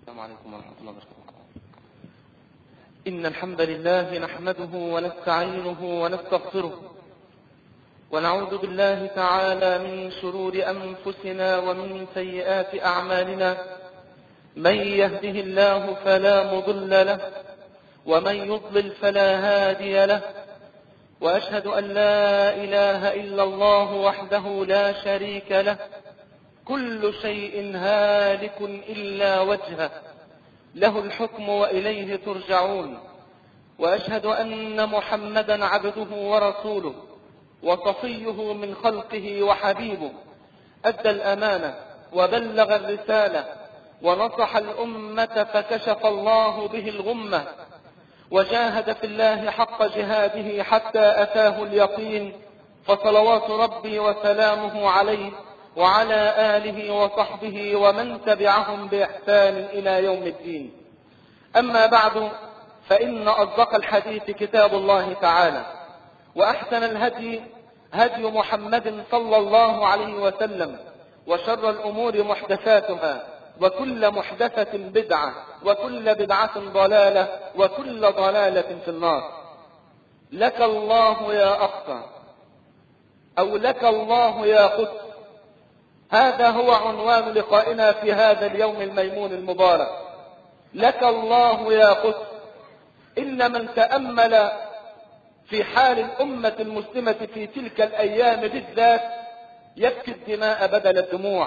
السلام عليكم ورحمة الله وبركاته. إن الحمد لله نحمده ونستعينه ونستغفره، ونعوذ بالله تعالى من شرور أنفسنا ومن سيئات أعمالنا. من يهده الله فلا مضل له، ومن يضلل فلا هادي له، وأشهد أن لا إله إلا الله وحده لا شريك له، كل شيء هالك إلا وجهه، له الحكم وإليه ترجعون. وأشهد أن محمدا عبده ورسوله وصفيه من خلقه وحبيبه، أدى الأمانة وبلغ الرسالة ونصح الأمة فكشف الله به الغمة، وجاهد في الله حق جهاده حتى أتاه اليقين، فصلوات ربي وسلامه عليه وعلى آله وصحبه ومن تبعهم بإحسان إلى يوم الدين. أما بعد، فإن أصدق الحديث كتاب الله تعالى، وأحسن الهدي هدي محمد صلى الله عليه وسلم، وشر الأمور محدثاتها، وكل محدثة بدعة، وكل بدعة ضلالة، وكل ضلالة في النار. لك الله يا أقصى، أو لك الله يا قدس، هذا هو عنوان لقائنا في هذا اليوم الميمون المبارك. لك الله يا قدس. إن من تأمل في حال الأمة المسلمة في تلك الأيام بالذات يبكي الدماء بدل الدموع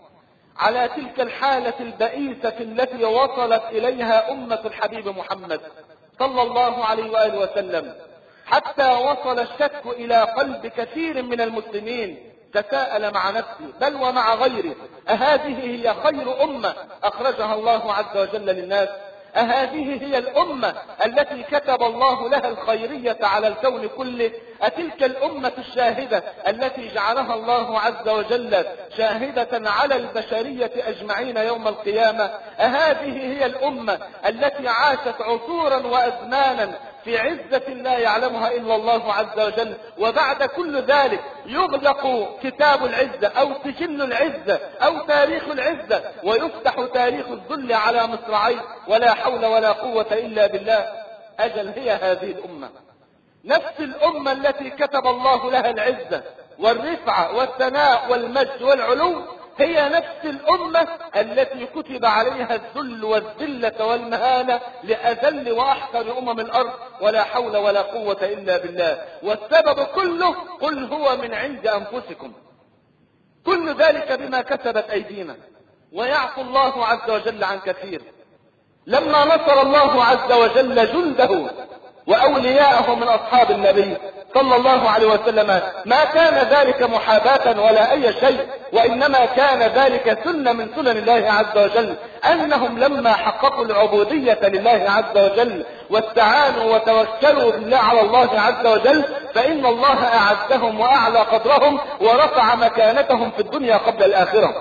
على تلك الحالة البئيسة التي وصلت إليها أمة الحبيب محمد صلى الله عليه وآله وسلم، حتى وصل الشك إلى قلب كثير من المسلمين. تساءل مع نفسه بل ومع غيره: أهذه هي خير أمة أخرجها الله عز وجل للناس؟ أهذه هي الأمة التي كتب الله لها الخيرية على الكون كله؟ أتلك الأمة الشاهدة التي جعلها الله عز وجل شاهدة على البشرية أجمعين يوم القيامة؟ أهذه هي الأمة التي عاشت عصورا وأزمانا في عزة لا يعلمها إلا الله عز وجل، وبعد كل ذلك يغلق كتاب العزة أو سجل العزة أو تاريخ العزة، ويفتح تاريخ الذل على مصراعيه، ولا حول ولا قوة إلا بالله. أجل هي هذه الأمة، نفس الأمة التي كتب الله لها العزة والرفعة والثناء والمجد والعلو، هي نفس الأمة التي كتب عليها الذل والذلة والمهانة لأذل وأحقر أمم الأرض، ولا حول ولا قوة إلا بالله. والسبب كله: قل هو من عند أنفسكم، كل ذلك بما كسبت أيدينا، ويعفو الله عز وجل عن كثير. لما نصر الله عز وجل جنده وأولياءه من أصحاب النبي صلى الله عليه وسلم، ما كان ذلك محاباة ولا أي شيء، وإنما كان ذلك سنة من سنن الله عز وجل، أنهم لما حققوا العبودية لله عز وجل واستعانوا وتوكلوا بالله على الله عز وجل، فإن الله أعزهم وأعلى قدرهم ورفع مكانتهم في الدنيا قبل الآخرة.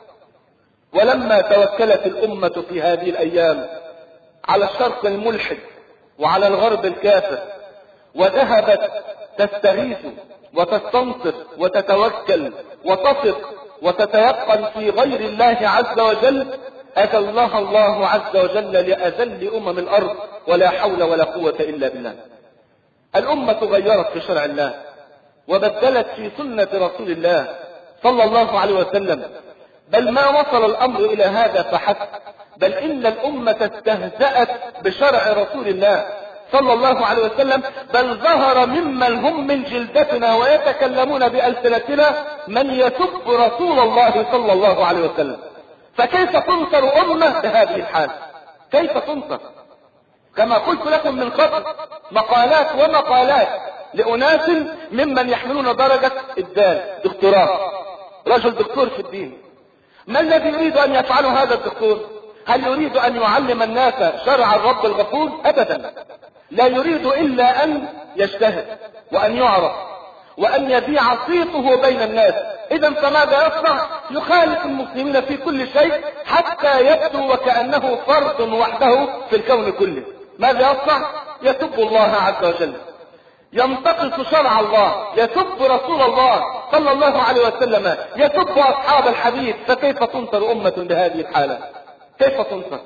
ولما توكلت الأمة في هذه الأيام على الشرق الملحد وعلى الغرب الكافر، وذهبت تستغيث وتستنصر وتتوكل وتثق وتتيقن في غير الله عز وجل، أذلها الله عز وجل لأذل أمم الأرض، ولا حول ولا قوة إلا بالله. الأمة غيرت في شرع الله، وبدلت في سنة رسول الله صلى الله عليه وسلم، بل ما وصل الأمر إلى هذا فحسب، بل إن الأمة استهزأت بشرع رسول الله صلى الله عليه وسلم، بل ظهر ممن هم من جلدتنا ويتكلمون بألسنتنا من يسب رسول الله صلى الله عليه وسلم. فكيف تنصر أمة بهذه الحال؟ كيف تنصر؟ كما قلت لكم من قبل، مقالات ومقالات لأناس ممن يحملون درجة الدال دكتوراه، رجل دكتور في الدين. ما الذي يريد أن يفعله هذا الدكتور؟ هل يريد أن يعلم الناس شرع الرب الغفور؟ أبدا، لا يريد إلا أن يجتهد وأن يعرف وأن يبيع صيته بين الناس. إذا فماذا يصنع؟ يخالف المسلمين في كل شيء حتى يبدو وكأنه فرد وحده في الكون كله. ماذا يصنع؟ يسب الله عز وجل، ينتقص شرع الله، يسب رسول الله صلى الله عليه وسلم، يسب أصحاب الحديث. فكيف تنصر أمة بهذه الحالة؟ كيف تنصر؟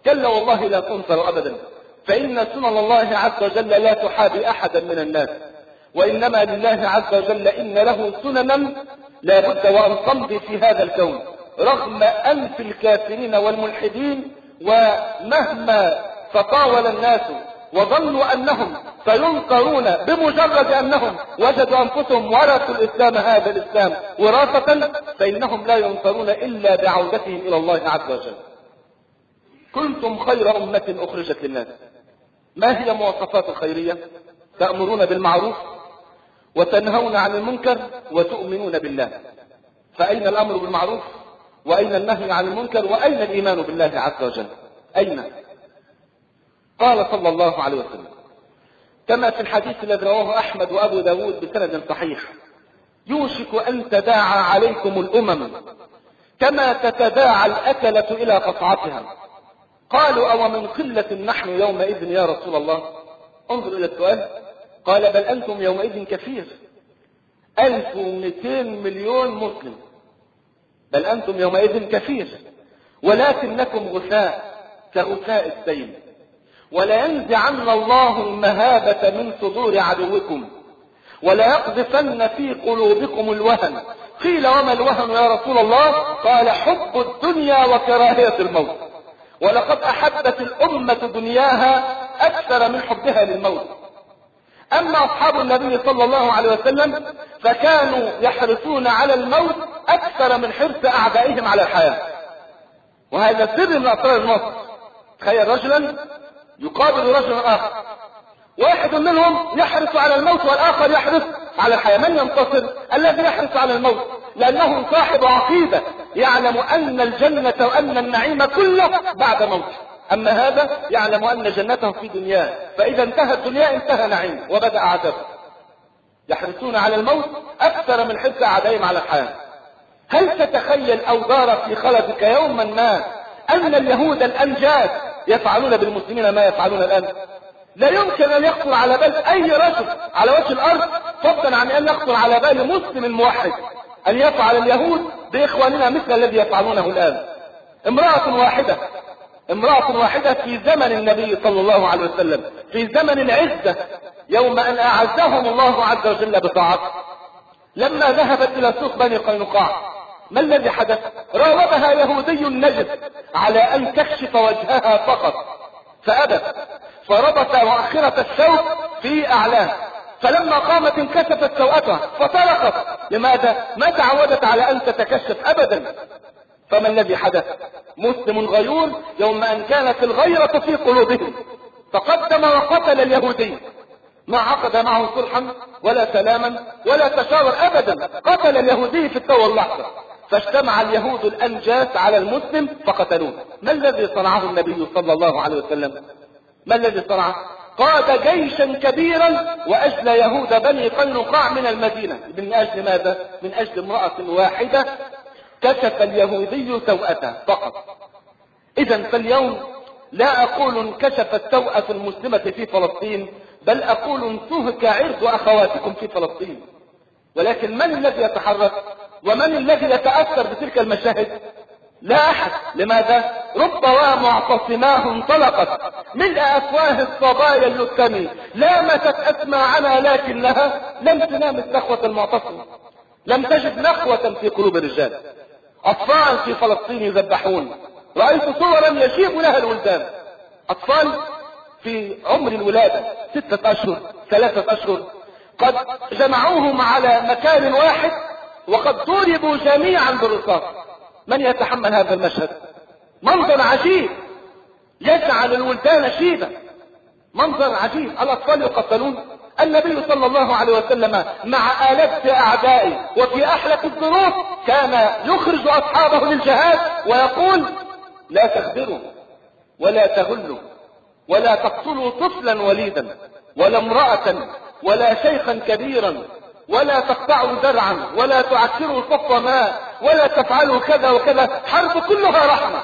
كلا والله لا تنصر أبدا، فإن سنن الله عز وجل لا تحابي أحدا من الناس، وإنما لله عز وجل إن له سننا لا بد وأن تمضي في هذا الكون رغم أنف الكافرين والملحدين. ومهما تطاول الناس وظنوا أنهم سينصرون بمجرد أنهم وجدوا أنفسهم ورثوا الإسلام، هذا الإسلام وراثة، فإنهم لا ينصرون إلا بعودتهم إلى الله عز وجل. كنتم خير أمة أخرجت للناس. ما هي مواصفات الخيرية؟ تأمرون بالمعروف وتنهون عن المنكر وتؤمنون بالله. فأين الأمر بالمعروف؟ وأين النهي عن المنكر؟ وأين الإيمان بالله عز وجل؟ أين؟ قال صلى الله عليه وسلم كما في الحديث الذي رواه أحمد وأبو داود بسند صحيح: يوشك أن تداعى عليكم الأمم كما تتداعى الأكلة إلى قصعتها. قالوا: أو من قلة نحن يومئذ يا رسول الله؟ انظر إلى السؤال. قال: بل أنتم يومئذ كثير، 1200 مليون مسلم. بل أنتم يومئذ كثير ولكنكم غثاء كغثاء السيل، ولينزعن الله المهابة من صدور عدوكم وليقذفن في قلوبكم الوهن. قيل: وما الوهن يا رسول الله؟ قال: حب الدنيا وكراهية الموت. ولقد أحبت الأمة دنياها أكثر من حبها للموت. أما أصحاب النبي صلى الله عليه وسلم فكانوا يحرصون على الموت أكثر من حرص أعدائهم على الحياة. وهذا سر من أسرار النصر. تخيل رجلا يقابل رجلا آخر، واحد منهم يحرص على الموت والآخر يحرص على الحياة. من ينتصر؟ الذي يحرص على الموت، لأنه صاحب عقيدة يعلم أن الجنة وأن النعيم كله بعد موته. أما هذا يعلم أن جنته في دنياه، فإذا انتهى الدنيا انتهى نعيم وبدأ عذاب. يحرصون على الموت أكثر من حرص أعدائهم على الحياة. هل تتخيل أو دار في خلدك يوما ما أن اليهود الأنجاس يفعلون بالمسلمين ما يفعلون الآن؟ لا يمكن أن يخطر على بال أي رجل على وجه الأرض، فضلا عن أن يخطر على بال مسلم موحد، أن يفعل اليهود بإخواننا مثل الذي يفعلونه الآن. امرأة واحدة في زمن النبي صلى الله عليه وسلم، في زمن العزة، يوم أن أعزهم الله عز وجل بطاعته، لما ذهبت إلى سوق بني قينقاع، ما الذي حدث؟ راودها يهودي نجد على أن تكشف وجهها فقط، فأبت، فربط مؤخرة الثوب في أعلاه، فلما قامت انكشفت سوءتها فطرقت. لماذا؟ ما تعودت على أن تتكشف أبدا. فما الذي حدث؟ مسلم غيور يوم أن كانت الغيرة في قلوبهم تقدم وقتل اليهودي، ما عقد معه صلحا ولا سلاما ولا تشاور أبدا، قتل اليهودي في التو اللحظة. فاجتمع اليهود الأنجاس على المسلم فقتلوه. ما الذي صنعه النبي صلى الله عليه وسلم؟ ما الذي صنعه؟ قاد جيشا كبيرا وأجلى يهود بني قينقاع من المدينة. من أجل ماذا؟ من أجل امرأة واحدة كشف اليهودي سوءته فقط. إذا فاليوم لا أقول انكشفت سوءة المسلمة في فلسطين، بل أقول انتهك عرض أخواتكم في فلسطين. ولكن من الذي يتحرك ومن الذي يتأثر بتلك المشاهد؟ لا أحد. لماذا؟ رب ومعتصماه انطلقت ملء أفواه الصبايا اللتمي، لامست أسماعنا لكنها لم تلامس نخوة المعتصم، لم تجد نخوة في قلوب الرجال. أطفال في فلسطين يذبحون، رأيت صورا يشيب لها الولدان، أطفال في عمر الولادة 6 أشهر 3 أشهر، قد جمعوهم على مكان واحد وقد ضربوا جميعا بالرصاص. من يتحمل هذا المشهد؟ منظر عجيب يجعل الولدان شيبا، منظر عجيب. الأطفال يقتلون. النبي صلى الله عليه وسلم مع آلاف أعدائه وفي أحلك الظروف كان يخرج أصحابه للجهاد ويقول: لا تخبروا ولا تغلوا ولا تقتلوا طفلا وليدا ولا امرأة ولا شيخا كبيرا ولا تقطعوا درعا ولا تعكروا صف ماء ولا تفعلوا كذا وكذا. حرب كلها رحمة،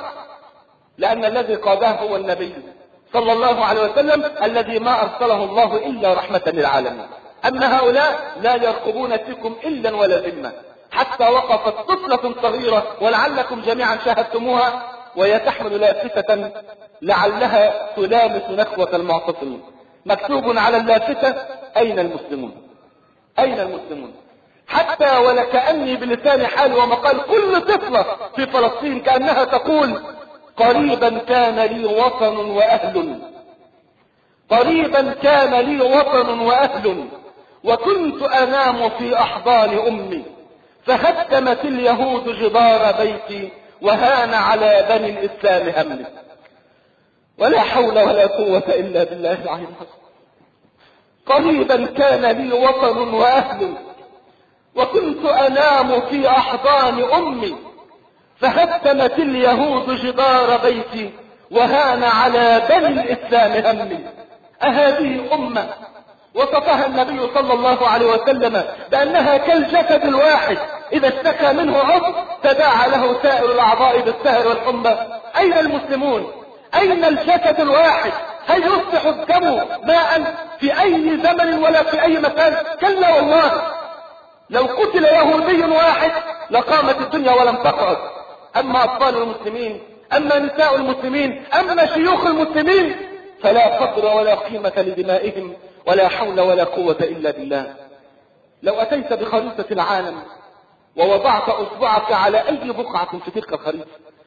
لأن الذي قادها هو النبي صلى الله عليه وسلم الذي ما أرسله الله إلا رحمة للعالمين. أما هؤلاء لا يرقبون فيكم إلا ولا ذمة، حتى وقفت طفلة صغيرة ولعلكم جميعا شاهدتموها وهي تحمل لافتة لعلها تلامس نخوة المعتصمين. مكتوب على اللافتة: أين المسلمون؟ أين المسلمون؟ حتى ولكأني بلسان حال ومقال كل طفلة في فلسطين كأنها تقول: قريبا كان لي وطن وأهل، قريبا كان لي وطن وأهل، وكنت أنام في أحضان أمي، فهدمت اليهود جدار بيتي، وهان على بني الإسلام همي. ولا حول ولا قوة إلا بالله العلي العظيم. قريبا كان لي وطن وأهل، وكنت أنام في أحضان أمي، فهدمت اليهود جدار بيتي، وهان على بني الإسلام همي. أهذه أمة وصفها النبي صلى الله عليه وسلم بأنها كالجسد الواحد، إذا اشتكى منه عضو تداعى له سائر الأعضاء بالسهر والحمى. أين المسلمون؟ أين الجسد الواحد؟ هل يصبح الدم ماء في أي زمن ولا في أي مكان؟ كلا والله. لو قتل يهودي واحد لقامت الدنيا ولم تقعد. أما أطفال المسلمين، أما نساء المسلمين، أما شيوخ المسلمين، فلا قدر ولا قيمة لدمائهم، ولا حول ولا قوة إلا بالله. لو أتيت بخريطة العالم ووضعت أصبعك على أي بقعة في تلك الخريطة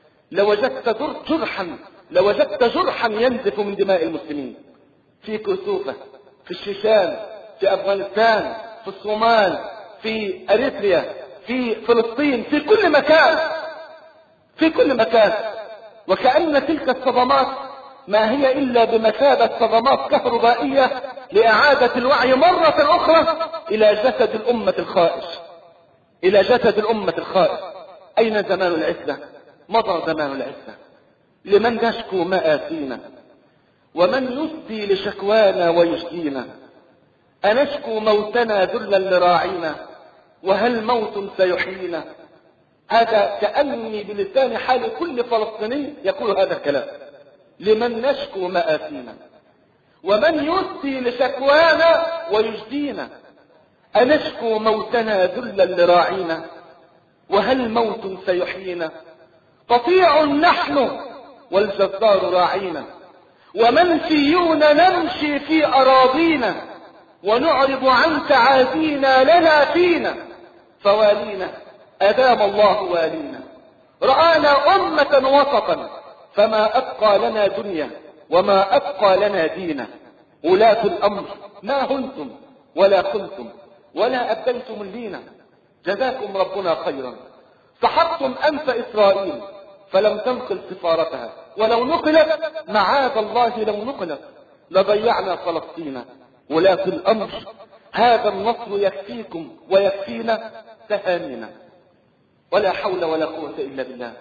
لوجدت جرحا ينزف من دماء المسلمين، في كوسوفة، في الشيشان، في أفغانستان، في الصومال، في أريتريا، في فلسطين، في كل مكان، في كل مكان. وكأن تلك الصدمات ما هي إلا بمثابة صدمات كهربائية لإعادة الوعي مرة أخرى إلى جسد الأمة الخائش، إلى جسد الأمة الخائش. أين زمان العزة؟ مضى زمان العزة. لمن نشكو مآسينا، ومن يسدي لشكوانا ويشكينا؟ أنشكو موتنا ذلا لراعينا، وهل موت سيحيينا؟ هذا كأني بلسان حال كل فلسطيني يقول هذا الكلام. لمن نشكو مآسينا، ومن يسدي لشكوانا ويجدينا؟ أنشكو موتنا ذلا لراعينا، وهل موت سيحيينا؟ قطيع نحن والجزار راعينا، ومنسيون نمشي في أراضينا، ونعرض عن تعازينا لنا فينا، فوالينا أدام الله والينا. رآنا أمة وسطا، فما أبقى لنا دنيا وما أبقى لنا دينا. ولاة الأمر ما هنتم ولا كنتم ولا أبدلتم اللينا. جزاكم ربنا خيرا. سحقتم أنف إسرائيل فلم تنقل سفارتها، ولو نقلت معاذ الله لو نقلت لضيعنا فلسطين. ولاة الأمر هذا النصر يكفيكم ويكفينا تهانينا. ولا حول ولا قوة إلا بالله.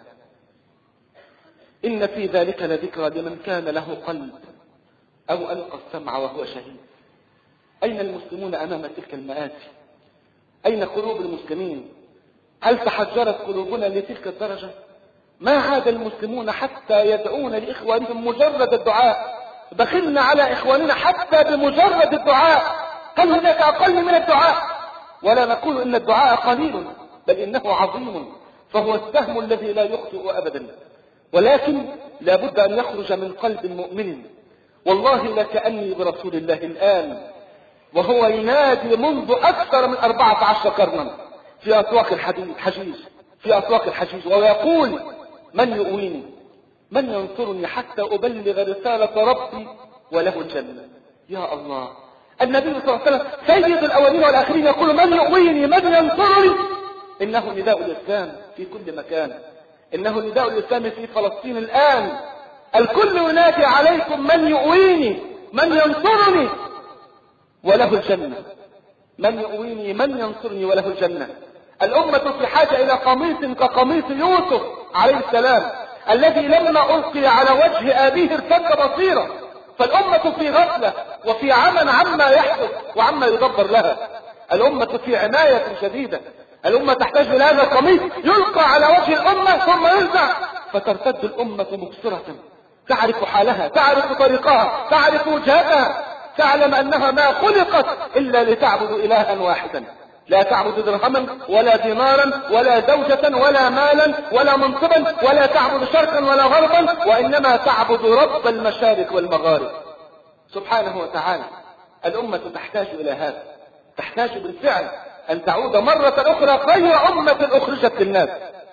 إن في ذلك لذكرى لمن كان له قلب أو ألقى السمع وهو شهيد. أين المسلمون أمام تلك المآسي؟ أين قلوب المسلمين؟ هل تحجرت قلوبنا لتلك الدرجة؟ ما عاد المسلمون حتى يدعون لإخوانهم مجرد الدعاء. بخلنا على إخواننا حتى بمجرد الدعاء. هل هناك أقل من الدعاء؟ ولا نقول إن الدعاء قليل، بل إنه عظيم، فهو السهم الذي لا يخطئ أبدا، ولكن لا بد أن يخرج من قلب مؤمن. والله لكأني برسول الله الآن وهو ينادي منذ أكثر من 14 قرنا في أسواق الحجيج، في أسواق الحجيج، ويقول: من يؤويني؟ من ينصرني حتى أبلغ رسالة ربي وله الجنة؟ يا الله. النبي صلى الله عليه وسلم سيد الأولين والآخرين يقول: من يؤويني؟ من ينصرني؟ إنه نداء الإسلام في كل مكان، إنه نداء الإسلام في فلسطين الآن. الكل ينادي عليكم: من يؤويني؟ من ينصرني وله الجنة؟ من يؤويني؟ من ينصرني وله الجنة؟ الأمة في حاجة إلى قميص كقميص يوسف عليه السلام، الذي لما ألقي على وجه أبيه ارتد بصيرا. فالأمة في غفلة وفي عمى عما يحدث وعما يدبر لها. الأمة في عناية شديدة. الأمة تحتاج إلى هذا القميص يلقى على وجه الأمة ثم ينزع، فترتد الأمة مبصرة، تعرف حالها، تعرف طريقها، تعرف وجهتها، تعلم أنها ما خلقت إلا لتعبد إلها واحدا. لا تعبد درهما ولا دينارا ولا زوجة ولا مالا ولا منصبا، ولا تعبد شرقا ولا غربا، وإنما تعبد رب المشارق والمغارب سبحانه وتعالى. الأمة تحتاج إلى هذا، تحتاج بالفعل أن تعود مرة أخرى خير أمة أخرجت للناس.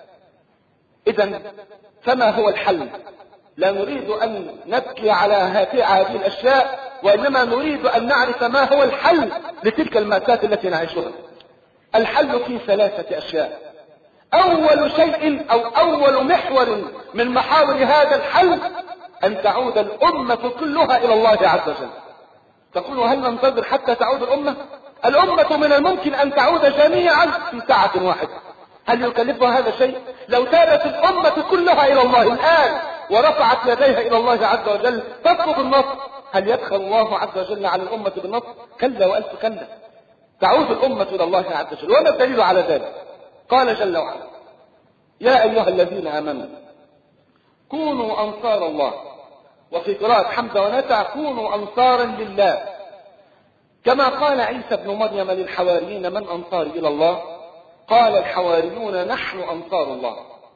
إذن فما هو الحل؟ لا نريد أن نبكي على هذه الأشياء، وإنما نريد أن نعرف ما هو الحل لتلك المأساة التي نعيشها. الحل في 3 أشياء. أول شيء أو أول محور من محاور هذا الحل أن تعود الأمة كلها إلى الله عز وجل. تقول هل ننتظر حتى تعود الأمة؟ الأمة من الممكن أن تعود جميعا في ساعة واحدة. هل يكلفها هذا شيء؟ لو تابت الأمة كلها إلى الله الآن ورفعت يديها إلى الله عز وجل تطلب النصر، هل يدخل الله عز وجل على الأمة بالنصر؟ كلا وألف كلا. تعود الأمة إلى الله عز وجل. وما الدليل على ذلك؟ قال جل وعلا: يا أيها الذين آمنوا كونوا أنصار الله. وفي قراءة حمزة ونافع: كونوا أنصارا لله. كما قال عيسى بن مريم للحواريين: من أنصاري إلى الله؟ قال الحواريون: نحن أنصار الله.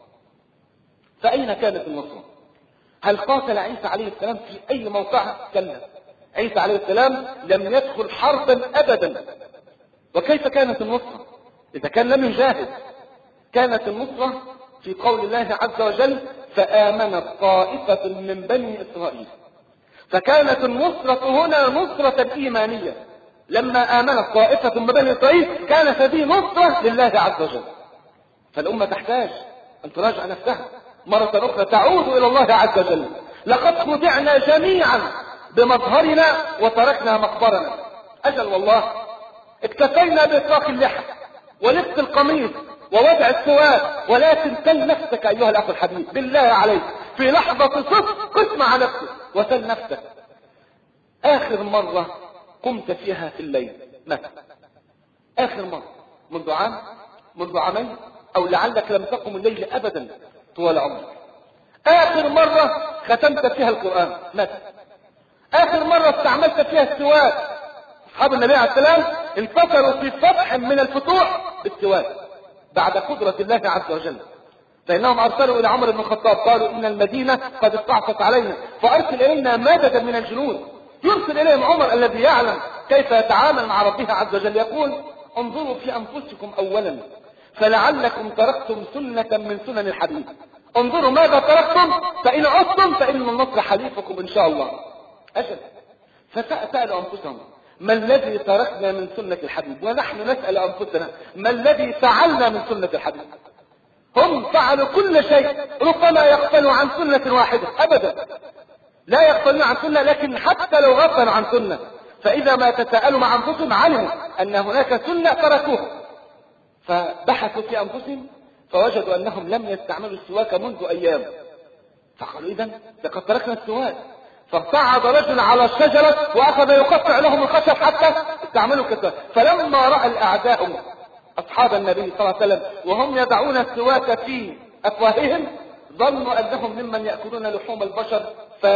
فأين كانت النصرة؟ هل قاتل عيسى عليه السلام في أي موقع؟ كلا. عيسى عليه السلام لم يدخل حربا أبدا. وكيف كانت النصرة إذا كان لم يجاهد؟ كانت النصرة في قول الله عز وجل: فآمنت طائفة من بني إسرائيل. فكانت النصرة هنا نصرة إيمانية. لما آمنت طائفة من بني إسرائيل كانت هذه نصرة لله عز وجل. فالأمة تحتاج أن تراجع نفسها مرة أخرى، تعود إلى الله عز وجل. لقد خدعنا جميعا بمظهرنا وتركنا مقبرنا. أجل والله، اكتفينا بإطلاق اللحى ولبس القميص ووضع السواد، ولكن سل نفسك أيها الأخ الحبيب بالله عليك في لحظة صدق، قس مع نفسك وسل نفسك. آخر مرة قمت فيها في الليل متى؟ آخر مرة منذ عام، منذ عامين، أو لعلك لم تقم الليل أبدا طوال عمرك. آخر مرة ختمت فيها القرآن متى؟ آخر مرة استعملت فيها السواد. أصحاب النبي عليه السلام انتصروا في فتح من الفتوح بالسواد بعد قدرة الله عز وجل. فإنهم أرسلوا إلى عمر بن الخطاب قالوا: إن المدينة قد استعصت علينا فأرسل إلينا مددا من الجنود. يرسل إليهم عمر الذي يعلم كيف يتعامل مع ربه عز وجل، يقول: انظروا في أنفسكم أولا فلعلكم تركتم سنة من سنن الحبيب. انظروا ماذا تركتم، فإن عدتم فإن النصر حليفكم إن شاء الله. أجل. فسألوا أنفسهم: ما الذي تركنا من سنة الحبيب؟ ونحن نسأل أنفسنا: ما الذي فعلنا من سنة الحبيب؟ هم فعلوا كل شيء، ربما يغفلوا عن سنة واحدة أبدا، لا يغفلون عن سنة، لكن حتى لو غفلوا عن سنة فإذا ما تساءلوا مع أنفسهم علموا أن هناك سنة تركوها، فبحثوا في أنفسهم فوجدوا أنهم لم يستعملوا السواك منذ أيام. فقالوا: إذن لقد تركنا السواك. فصعد رجل على الشجرة وأخذ يقطع لهم الخشب حتى استعملوا كسواك. فلما رأى الأعداء أصحاب النبي صلى الله عليه وسلم وهم يضعون السواك في أفواههم ظنوا أنهم ممن يأكلون لحوم البشر،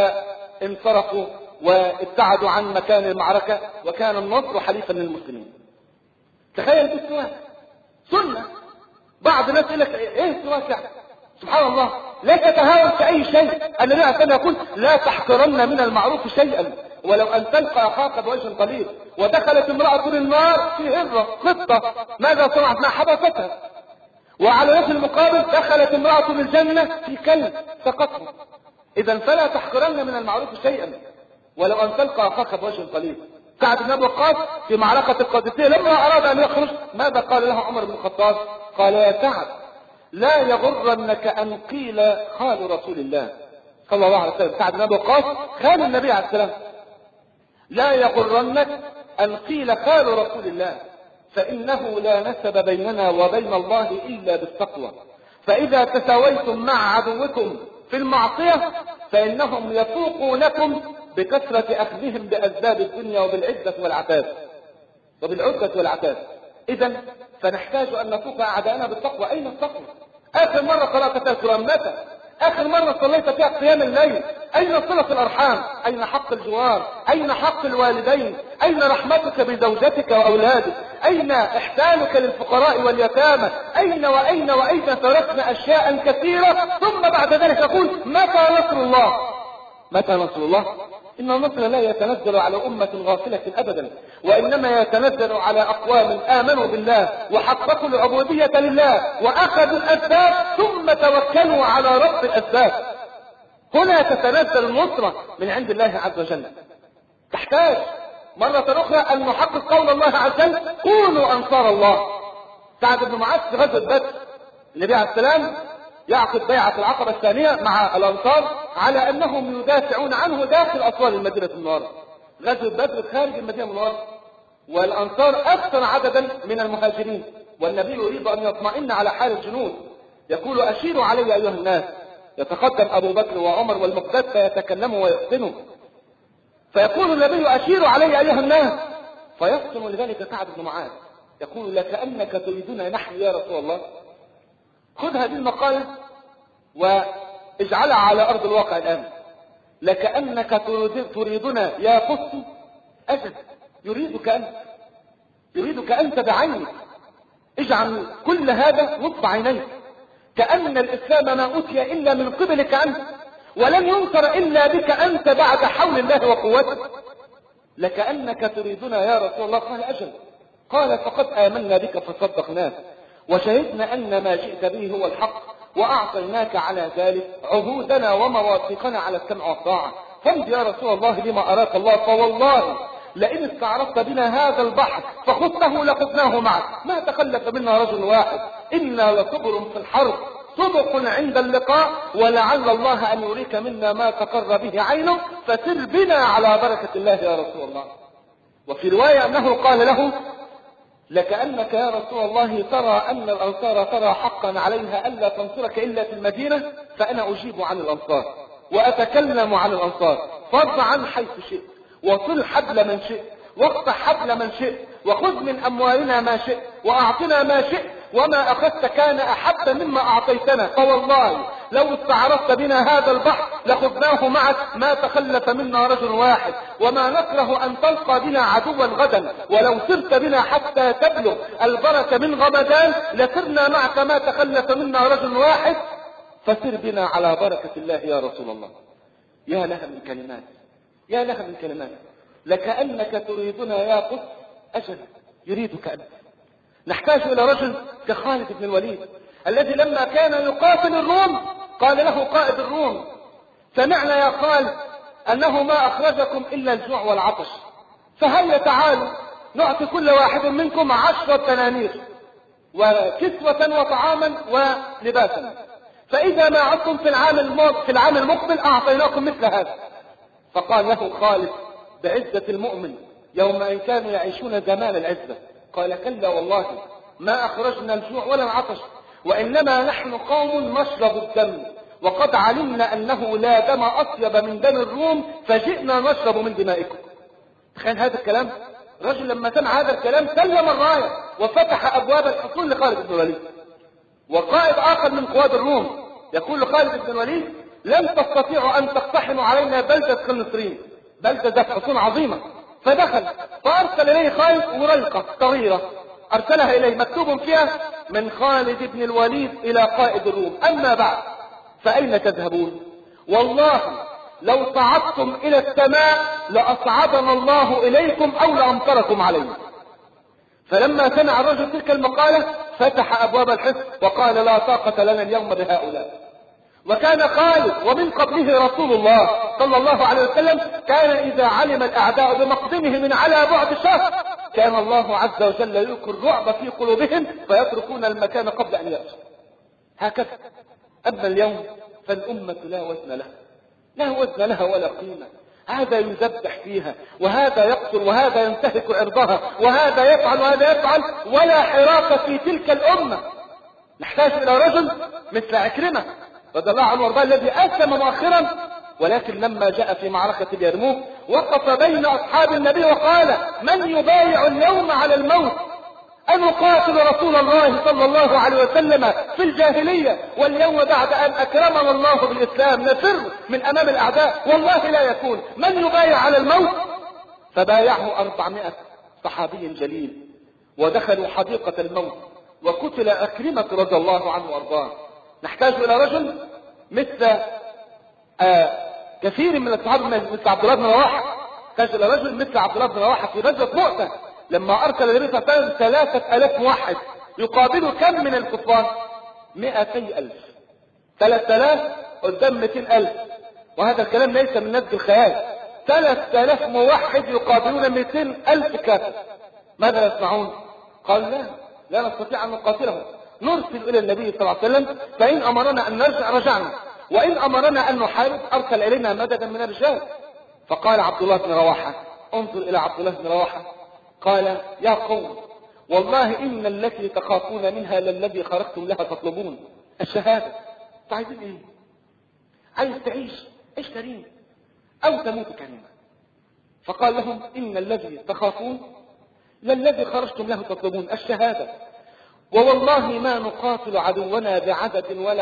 فانصرفوا وابتعدوا عن مكان المعركة، وكان النصر حليفا للمسلمين. تخيل بالسواك سنة. بعض الناس يقول لك: ايه السواك يعني؟ سبحان الله، لا تتهاون في اي شيء. النبي عليه الصلاه يقول: لا تحقرن من المعروف شيئا ولو ان تلقى اخاك بوجه طليق. ودخلت امرأة النار في هرة خطة، ماذا صنعت؟ ما حبستها. وعلى وجه المقابل دخلت امرأة الجنة في كلب سقطها. اذا فلا تحقرن من المعروف شيئا ولو ان تلقى اخاك بوجه طليق. سعد بن ابي وقاص في معركة القادسية لما اراد ان يخرج ماذا قال له عمر بن الخطاب؟ قال: يا سعد، لا يغرنك أن قيل خال رسول الله صلى الله عليه وسلم. سعد بن أبي وقاص خال النبي عليه السلام. لا يغرنك أن قيل خال رسول الله، فإنه لا نسب بيننا وبين الله إلا بالتقوى. فإذا تساويتم مع عدوكم في المعصية فإنهم يفوقونكم بكثرة أخذهم بأسباب الدنيا وبالعزة والعتاد والعتاد. إذن فنحتاج أن نفوق أعداءنا بالتقوى. أين التقوى؟ آخر مرة قرأت فيها القرآن متى؟ آخر مرة صليت فيها قيام الليل؟ أين صلة الأرحام؟ أين حق الجوار؟ أين حق الوالدين؟ أين رحمتك بزوجتك وأولادك؟ أين إحسانك للفقراء واليتامى؟ أين وأين وأين تركنا أشياء كثيرة. ثم بعد ذلك يقول متى نصر الله؟ متى نصر الله؟ إن النصر لا يتنزل على أمة غافلة أبدا، وإنما يتنزل على أقوام آمنوا بالله وحققوا العبودية لله وأخذوا الأسباب ثم توكلوا على رب الأسباب. هنا تتنزل النصرة من عند الله عز وجل. تحتاج مرة أخرى أن نحقق قول الله عز وجل كونوا أنصار الله. سعد بن معاذ في غزوة بدر النبي عليه السلام يعقد بيعة العقبة الثانية مع الأنصار على أنهم يدافعون عنه داخل أسوار المدينة المنورة. غزوة بدر خارج المدينة المنورة، والأنصار أكثر عددا من المهاجرين، والنبي يريد أن يطمئن على حال الجنود. يقول أشيروا علي أيها الناس. يتقدم أبو بكر وعمر والمقداد فيتكلموا ويحسنوا، فيقول النبي أشيروا علي أيها الناس، فيحسن لذلك سعد بن معاذ يقول لكأنك تريدنا نحن يا رسول الله. خذ هذه المقالة واجعلها على أرض الواقع الآن. لكأنك تريدنا يا قصي. أجل يريدك أنت بعينك. اجعل كل هذا نصب عينيك، كأن الإسلام ما أتي إلا من قبلك أنت، ولن ينصر إلا بك أنت بعد حول الله وقوته. لكأنك تريدنا يا رسول الله. قال أجل. قال فقد آمنا بك فصدقناك وشهدنا أن ما جئت به هو الحق، وأعطيناك على ذلك عهودنا ومواثيقنا على السمع والطاعة. فامض يا رسول الله لما أراك الله، فوالله لئن استعرضت بنا هذا البحر فخذته لخذناه معك، ما تخلف منا رجل واحد، إنا لصبر في الحرب صدق عند اللقاء، ولعل الله أن يريك منا ما تقر به عينه، فسر بنا على بركة الله يا رسول الله. وفي رواية أنه قال له لكأنك يا رسول الله ترى أن الأنصار ترى حقا عليها ألا تنصرك إلا في المدينة، فأنا أجيب عن الأنصار وأتكلم عن الأنصار. فارض عن حيث شئت، وصل حبل من شئت، واقطع حبل من شئت، وخذ من أموالنا ما شئت، وأعطنا ما شئت، وما أخذت كان أحب مما أعطيتنا، فوالله لو استعرضت بنا هذا البحر لخذناه معك، ما تخلف منا رجل واحد، وما نكره أن تلقى بنا عدوا غدا، ولو سرت بنا حتى تبلغ البركة من غمدان لسرنا معك ما تخلف منا رجل واحد، فسر بنا على بركة الله يا رسول الله. يا لها من كلمات، يا لها من كلمات. لكأنك تريدنا يا قدس. أجل يريدك أنت. نحتاج إلى رجل كخالد بن الوليد الذي لما كان يقاتل الروم قال له قائد الروم سمعنا يا خالد أنه ما أخرجكم إلا الجوع والعطش، فهل تعالوا نعطي كل واحد منكم 10 دنانير وكسوة وطعاما ولباسا، فإذا ما عدتم في العام المقبل أعطيناكم مثل هذا. فقال له خالد بعزة المؤمن يوم أن كانوا يعيشون زمان العزة، قال كلا والله ما أخرجنا الجوع ولا العطش، وإنما نحن قوم نشرب الدم، وقد علمنا أنه لا دم أطيب من دم الروم فجئنا نشرب من دمائكم. تخيل هذا الكلام. رجل لما سمع هذا الكلام سلم الراية وفتح أبواب الحصول لخالد بن الوليد. وقائد آخر من قواد الروم يقول لخالد بن الوليد لم تستطيعوا أن تقتحموا علينا بلدة قنصرين، بلدة ذات حصون عظيمة. فدخل فأرسل إليه خالد ورقة صغيرة أرسلها إليه مكتوب فيها من خالد بن الوليد إلى قائد الروم أما بعد فأين تذهبون؟ والله لو صعدتم إلى السماء لأصعدنا الله إليكم أو لأمطركم علينا. فلما سمع الرجل تلك المقالة فتح أبواب الحصن وقال لا طاقة لنا اليوم بهؤلاء. وكان خالد ومن قبله رسول الله صلى الله عليه وسلم كان إذا علم الأعداء بمقدمه من على بعد شهر كان الله عز وجل يلقي الرعب في قلوبهم فيتركون المكان قبل أن يأتوا. هكذا. أما اليوم فالأمة لا وزن لها، لا وزن لها ولا قيمة. هذا يذبح فيها وهذا يقتل وهذا ينتهك عرضها وهذا يفعل وهذا يفعل، ولا حراك في تلك الأمة. نحتاج إلى رجل مثل عكرمة رضي الله عنه وارضاه الذي أسلم مؤخرا، ولكن لما جاء في معركة اليرموك وقف بين أصحاب النبي وقال من يبايع اليوم على الموت؟ أن نقاتل رسول الله صلى الله عليه وسلم في الجاهلية، واليوم بعد أن أكرمنا الله بالإسلام نفر من أمام الأعداء؟ والله لا يكون. من يبايع على الموت؟ فبايعه 400 صحابي جليل، ودخلوا حديقة الموت، وقتل أكرمة رضي الله عنه وأرضاه. نحتاج إلى رجل مثل كثير من الصحابة مثل عبد الله بن رواحة. نحتاج إلى رجل مثل عبد الله بن رواحة في غزوة مؤتة، لما أرسل النبي صلى الله عليه وسلم 3000 موحد يقابل كم من الكفار؟ 200,000. 3000 قدام 200,000، وهذا الكلام ليس من نسج الخيال. 3000 موحد يقابلون 200,000 كافر. ماذا يصنعون؟ قال لا نستطيع أن نقاتلهم، نرسل إلى النبي صلى الله عليه وسلم، فإن أمرنا أن نرجع رجعنا، وإن أمرنا أن نحارب أرسل إلينا مددا من الرجال. فقال عبد الله بن رواحة، انظر إلى عبد الله بن رواحة، قال يا قوم والله إن التي تخافون منها للذي خرجتم لها تطلبون الشهادة. عايزين ايه؟ عايز تعيش عيش كريم أو تموت كريما. فقال لهم إن الذي تخافون للذي خرجتم له تطلبون الشهادة، ووالله ما نقاتل عدونا بعدد ولا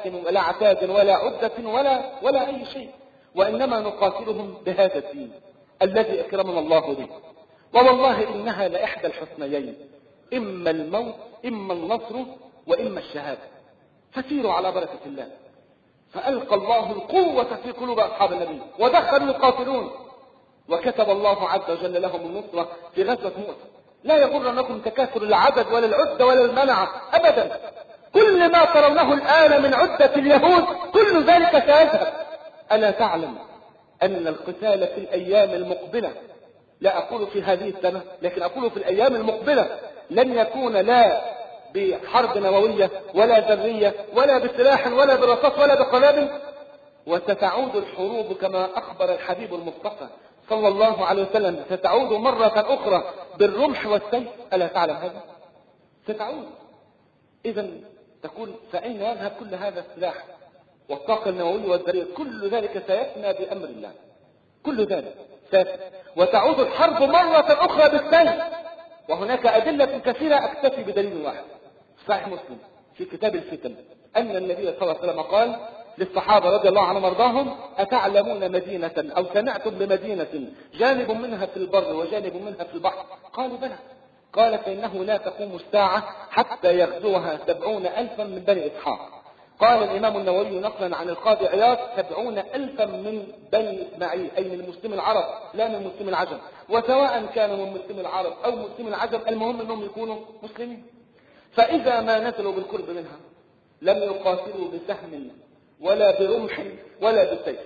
عتاد ولا عدة ولا أي شيء، وإنما نقاتلهم بهذا الدين الذي أكرمنا الله به، ووالله إنها لإحدى الحسنيين، إما الموت إما النصر وإما الشهادة، فسيروا على بركة الله. فألقى الله القوة في قلوب أصحاب النبي ودخلوا يقاتلون، وكتب الله عز وجل لهم النصرة في غزوة مؤتة. لا يغرنكم تكاثر العدد ولا العدة ولا المنع أبدا. كل ما ترونه الآن من عدة اليهود كل ذلك سيذهب. ألا تعلم أن القتال في الأيام المقبلة، لا أقول في هذه السنة لكن أقول في الأيام المقبلة، لن يكون لا بحرب نووية ولا ذرية ولا بسلاح ولا برصاص ولا بقنابل، وستعود الحروب كما أخبر الحبيب المصطفى صلى الله عليه وسلم، ستعود مرة أخرى بالرمح والسيف. ألا تعلم هذا؟ ستعود. إذا تقول فأين يذهب كل هذا السلاح والطاقة النووية والذرية؟ كل ذلك سيفنى بأمر الله، كل ذلك سيفنى، وتعود الحرب مرة أخرى بالسيف. وهناك أدلة كثيرة، أكتفي بدليل واحد. صحيح مسلم في كتاب الفتن أن النبي صلى الله عليه وسلم قال للصحابة رضي الله عنهم وارضاهم: أتعلمون مدينة أو سمعتم بمدينة جانب منها في البر وجانب منها في البحر؟ قالوا بلى. قال فإنه لا تقوم الساعة حتى يغزوها 70,000 من بني إسحاق. قال الإمام النووي نقلا عن القاضي عياض: 70,000 من بني إسماعيل، أي من مسلم العرب لا من مسلم العجم، وسواء كانوا من مسلم العرب أو مسلم العجم المهم أنهم يكونوا مسلمين. فإذا ما نزلوا بالقرب منها لم يقاتلوا بسهم ولا برمح ولا بالسيف،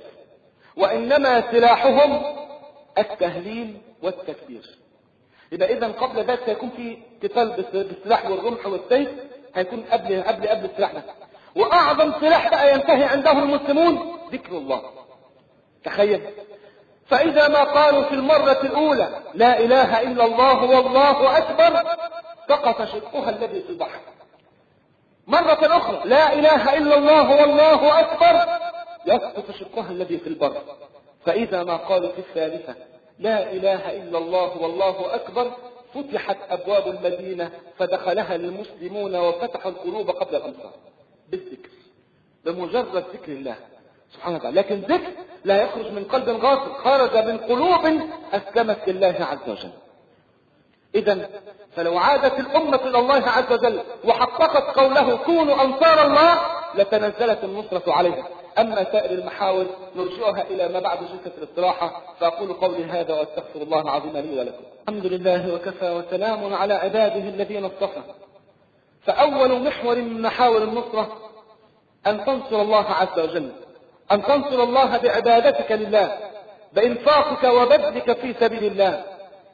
وإنما سلاحهم التهليل والتكبير. يبقى إذا قبل ذلك سيكون في قتال بالسلاح والرمح والسيف، هيكون قبل السلاح ده. وأعظم سلاح بقى ينتهي عنده المسلمون ذكر الله. تخيل، فإذا ما قالوا في المرة الأولى لا إله إلا الله والله أكبر سقط شقها الذي في البحر. مرة أخرى لا إله إلا الله والله أكبر يسقط شقها الذي في البر. فإذا ما قالوا في الثالثة لا إله إلا الله والله أكبر فتحت أبواب المدينة فدخلها المسلمون وفتحوا القلوب قبل الأمصار بالذكر، بمجرد ذكر الله سبحانه وتعالى. لكن ذكر لا يخرج من قلب غافل، خرج من قلوب أسلمت لله عز وجل. إذا فلو عادت الأمة إلى الله عز وجل وحققت قوله كونوا أنصار الله لتنزلت النصرة عليها. أما سائر المحاور نرجعها إلى ما بعد جلسة الاستراحة. فأقول قولي هذا وأستغفر الله العظيم لي ولكم. الحمد لله وكفى وسلام على عباده الذين اصطفى. فأول محور من محاور النصرة أن تنصر الله عز وجل، أن تنصر الله بعبادتك لله، بإنفاقك وبذلك في سبيل الله،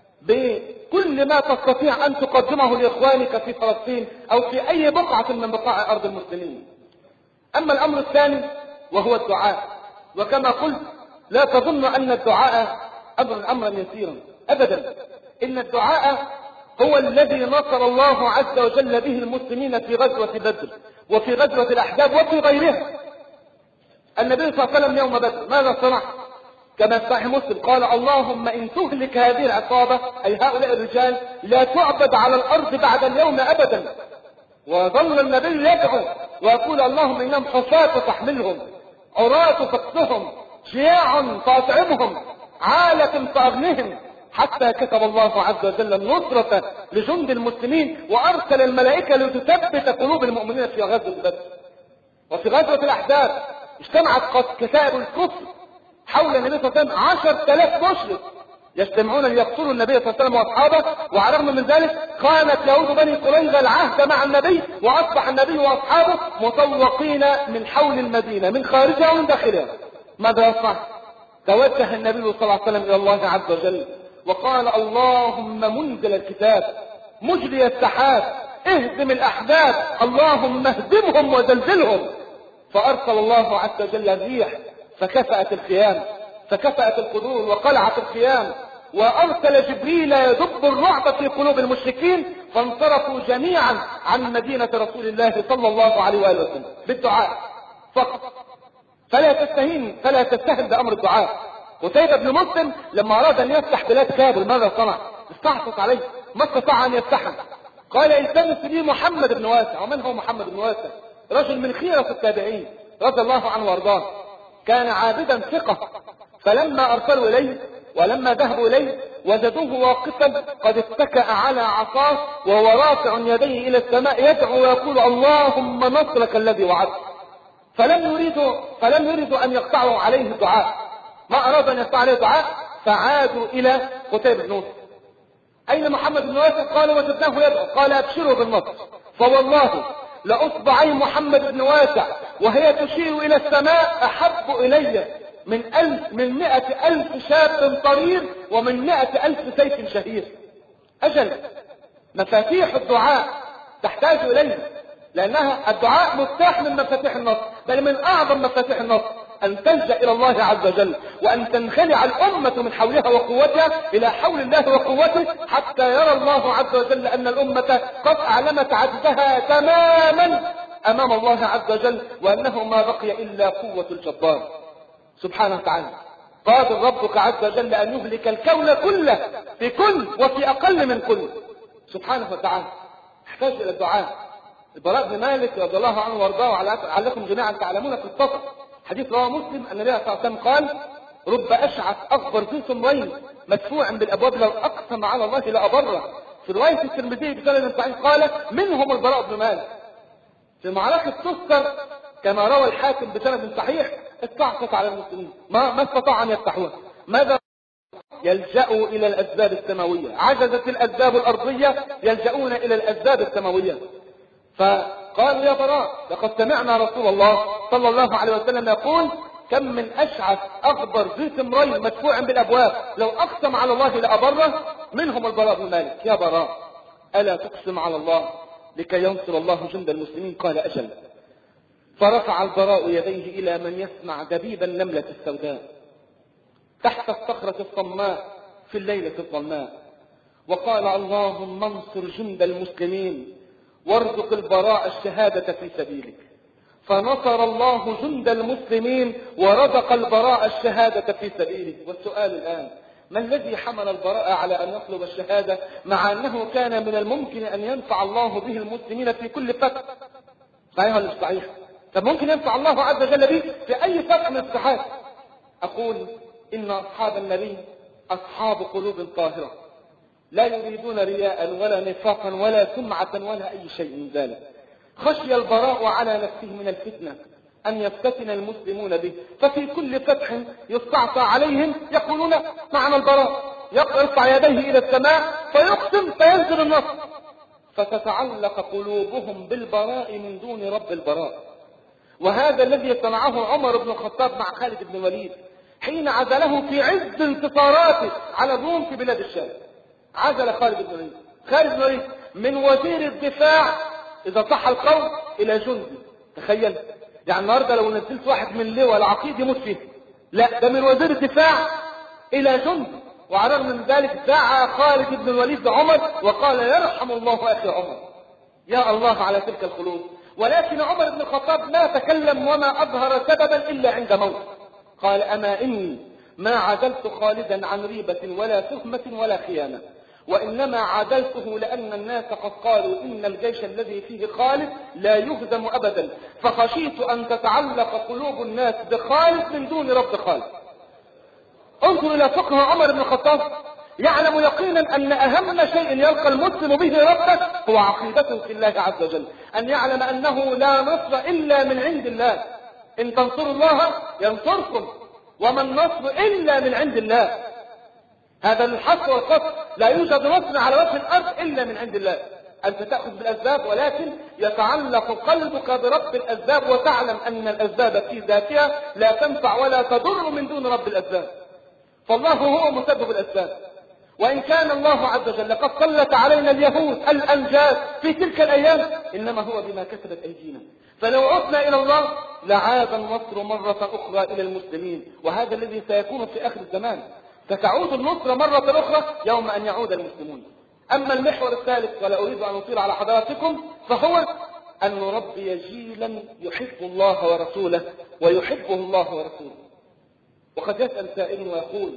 بكل ما تستطيع أن تقدمه لإخوانك في فلسطين أو في أي بقعة من بقاع أرض المسلمين. أما الأمر الثاني وهو الدعاء، وكما قلت لا تظن أن الدعاء أمرا يسيرا أبدا. إن الدعاء هو الذي نصر الله عز وجل به المسلمين في غزوة بدر وفي غزوة الأحزاب وفي غيرها. النبي صلى الله عليه وسلم يوم بدر ماذا صنع؟ كما في صحيح مسلم قال اللهم إن تهلك هذه العصابة أي هؤلاء الرجال لا تعبد على الأرض بعد اليوم أبدا. وظل النبي يدعو ويقول اللهم إنهم حفاة فاحملهم، عراة فاكسهم، جياع فأطعمهم، عالة فأغنهم، حتى كتب الله عز وجل النصرة لجند المسلمين وأرسل الملائكة لتثبت قلوب المؤمنين في غزوة بدر. وفي غزوة الأحزاب اجتمعت كتائب الكفر حول النبي صلى الله عليه وسلم 10,000 مشرك يجتمعون ليقتلوا النبي صلى الله عليه وسلم واصحابه. وعلى الرغم من ذلك خانت يهود بني قريظة العهد مع النبي، واصبح النبي واصحابه مطوقين من حول المدينة من خارجها ومن داخلها. ماذا يصنع؟ توجه النبي صلى الله عليه وسلم الى الله عز وجل وقال اللهم منزل الكتاب مجري السحاب اهزم الاحزاب اللهم اهزمهم وزلزلهم. فارسل الله عز وجل الريح فكفأت الخيام، فكفأت القدور وقلعت الخيام، وارسل جبريل يدب الرعب في قلوب المشركين فانصرفوا جميعا عن مدينة رسول الله صلى الله عليه وآله وسلم بالدعاء فقط. فلا تستهن بأمر الدعاء. قتيبة بن مسلم لما أراد أن يفتح بلاد كابل ماذا صنع؟ استعصت عليه، ما استطاع أن يفتحها. قال التمس لي محمد بن واسع. ومن هو محمد بن واسع؟ رجل من خيرة التابعين رضي الله عنه وارضاه، كان عابدا ثقة. فلما أرسلوا إليه ولما ذهبوا إليه وجدوه واقفا قد اتكأ على عصاه وهو رافع يديه إلى السماء يدعو ويقول اللهم نصرك الذي وعدت. فلم يريدوا أن يقطعوا عليه الدعاء، ما أرادوا أن يقطعوا عليه الدعاء، فعادوا إلى قتيبة بن مسلم. أين محمد بن واسع؟ قالوا وجدناه يدعو. قال أبشروا بالنصر، فوالله لأصبعي محمد بن واسع وهي تشير إلى السماء أحب إلي من 100,000 شاب طرير ومن 100,000 سيف شهير. أجل مفاتيح الدعاء تحتاج إليه، لأنها الدعاء مفتاح من مفاتيح النصر، بل من أعظم مفاتيح النصر أن تلجأ إلى الله عز وجل وأن تنخلع الأمة من حولها وقوتها إلى حول الله وقوته، حتى يرى الله عز وجل أن الأمة قد أعلمت عجزها تماما أمام الله عز وجل، وأنه ما بقي إلا قوة الجبار سبحانه وتعالى. قادر ربك عز وجل أن يهلك الكون كله في كل وفي أقل من كل سبحانه وتعالى. احتاج إلى الدعاء. البراء بن مالك رضي الله عنه وارضاه عليكم جميعا تعلمون في السفر، حديث رواه مسلم أن النبي صلى الله عليه وسلم قال رب أشعث أغبر ذي سمرين مدفوع بالأبواب لو أقسم على الله لأبره. في رواية الترمذي بسند صحيح قال منهم البراء بن مالك. في معركة تستر كما روى الحاكم بسند صحيح استعصت على المسلمين ما استطاع أن يفتحوها. ماذا؟ يلجأوا إلى الأسباب السماوية. عجزت الأسباب الأرضية يلجأون إلى الأسباب السماوية. فقالوا يا براء لقد سمعنا رسول الله صلى الله عليه وسلم يقول كم من أشعث أغبر ذي سمرين مدفوع بالأبواب لو أقسم على الله لأبره. منهم البراء بن مالك. يا براء ألا تقسم على الله لكي ينصر الله جند المسلمين؟ قال أجل. فرفع البراء يديه إلى من يسمع دبيب النملة السوداء تحت الصخرة الصماء في الليلة الظلماء وقال اللهم انصر جند المسلمين وارزق البراء الشهادة في سبيلك. فنصر الله جند المسلمين ورزق البراء الشهادة في سبيله. والسؤال الآن ما الذي حمل البراء على أن يطلب الشهادة مع أنه كان من الممكن أن ينفع الله به المسلمين في كل فتح؟ صحيح ولا مش صحيح؟ طب ممكن ينفع الله عز وجل به في أي فتح من الفتوحات. أقول إن أصحاب النبي أصحاب قلوب طاهرة لا يريدون رياء ولا نفاقا ولا سمعة ولا أي شيء من ذلك. خشي البراء على نفسه من الفتنة أن يفتتن المسلمون به، ففي كل فتح يستعصى عليهم يقولون معنا البراء، يرفع يديه إلى السماء فيقسم فينزل النصر، فتتعلق قلوبهم بالبراء من دون رب البراء. وهذا الذي صنعه عمر بن الخطاب مع خالد بن الوليد حين عزله في عز انتصاراته على الروم في بلاد الشام. عزل خالد بن الوليد. خالد بن الوليد من وزير الدفاع إذا صح القول إلى جندي. تخيل يعني النهارده لو نزلت واحد من لواء العقيد يموت فيه، لا ده من وزير الدفاع إلى جندي. وعلى الرغم من ذلك دعا خالد بن الوليد عمر وقال يرحم الله أخي عمر. يا الله على تلك القلوب. ولكن عمر بن الخطاب ما تكلم وما أظهر سببا إلا عند موت. قال أما إني ما عدلت خالدا عن ريبة ولا تهمة ولا خيانة، وإنما عدلته لأن الناس قد قالوا إن الجيش الذي فيه خالد لا يهزم أبدا، فخشيت أن تتعلق قلوب الناس بخالد من دون رب خالد. انظر إلى فقه عمر بن الخطاب، يعلم يقينا أن أهم شيء يلقى المسلم به ربه هو عقيدته في الله عز وجل، أن يعلم أنه لا نصر إلا من عند الله، إن تنصروا الله ينصركم، وما النصر إلا من عند الله. هذا الحق والقصد، لا يوجد نصر على وجه الأرض إلا من عند الله. أنت تأخذ بالأسباب، ولكن يتعلق قلبك برب الأسباب، وتعلم أن الأسباب في ذاتها لا تنفع ولا تضر من دون رب الأسباب، فالله هو مسبب الأسباب. وإن كان الله عز وجل قد سلط علينا اليهود الأنجاز في تلك الأيام، إنما هو بما كسبت أيدينا، فلو عدنا إلى الله لعاد النصر مرة أخرى إلى المسلمين، وهذا الذي سيكون في آخر الزمان، ستعود النصر مرة أخرى يوم أن يعود المسلمون. أما المحور الثالث، ولا أريد أن أطيل على حضراتكم، فهو أن نربي جيلا يحب الله ورسوله ويحبه الله ورسوله. وقد يسأل سائل ويقول: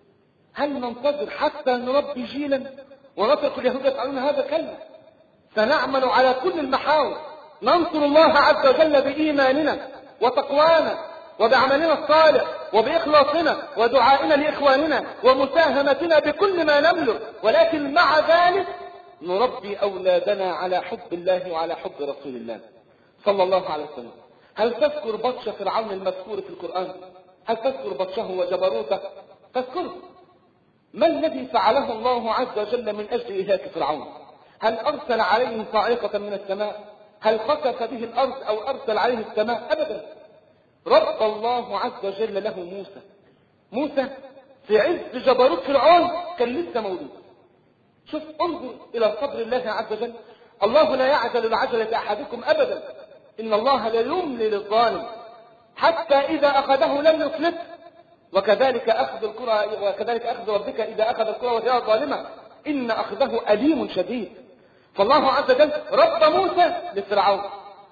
هل ننتظر حتى نربي جيلا ونترك اليهود يفعلون هذا؟ كلا، سنعمل على كل المحاور، ننصر الله عز وجل بإيماننا وتقوانا وبعملنا الصالح وبإخلاصنا ودعائنا لإخواننا ومساهمتنا بكل ما نملك، ولكن مع ذلك نربي أولادنا على حب الله وعلى حب رسول الله صلى الله عليه وسلم. هل تذكر بطش فرعون المذكور في القرآن؟ هل تذكر بطشه وجبروته؟ تذكره. ما الذي فعله الله عز وجل من أجل إهلاك فرعون؟ هل أرسل عليهم صاعقة من السماء؟ هل خسف به الأرض أو أرسل عليه السماء؟ أبدا. رب الله عز وجل له موسى في عز جبروت فرعون كان لسه مولود. شوف، انظر إلى صبر الله عز وجل. الله لا يعجل العجلة أحدكم أبدا، إن الله لا يملي للظالم حتى إذا أخذه لم يفلته، وكذلك أخذ القرى، وكذلك أخذ ربك إذا أخذ القرى وهي ظالمة إن أخذه أليم شديد. فالله عز وجل رب موسى لفرعون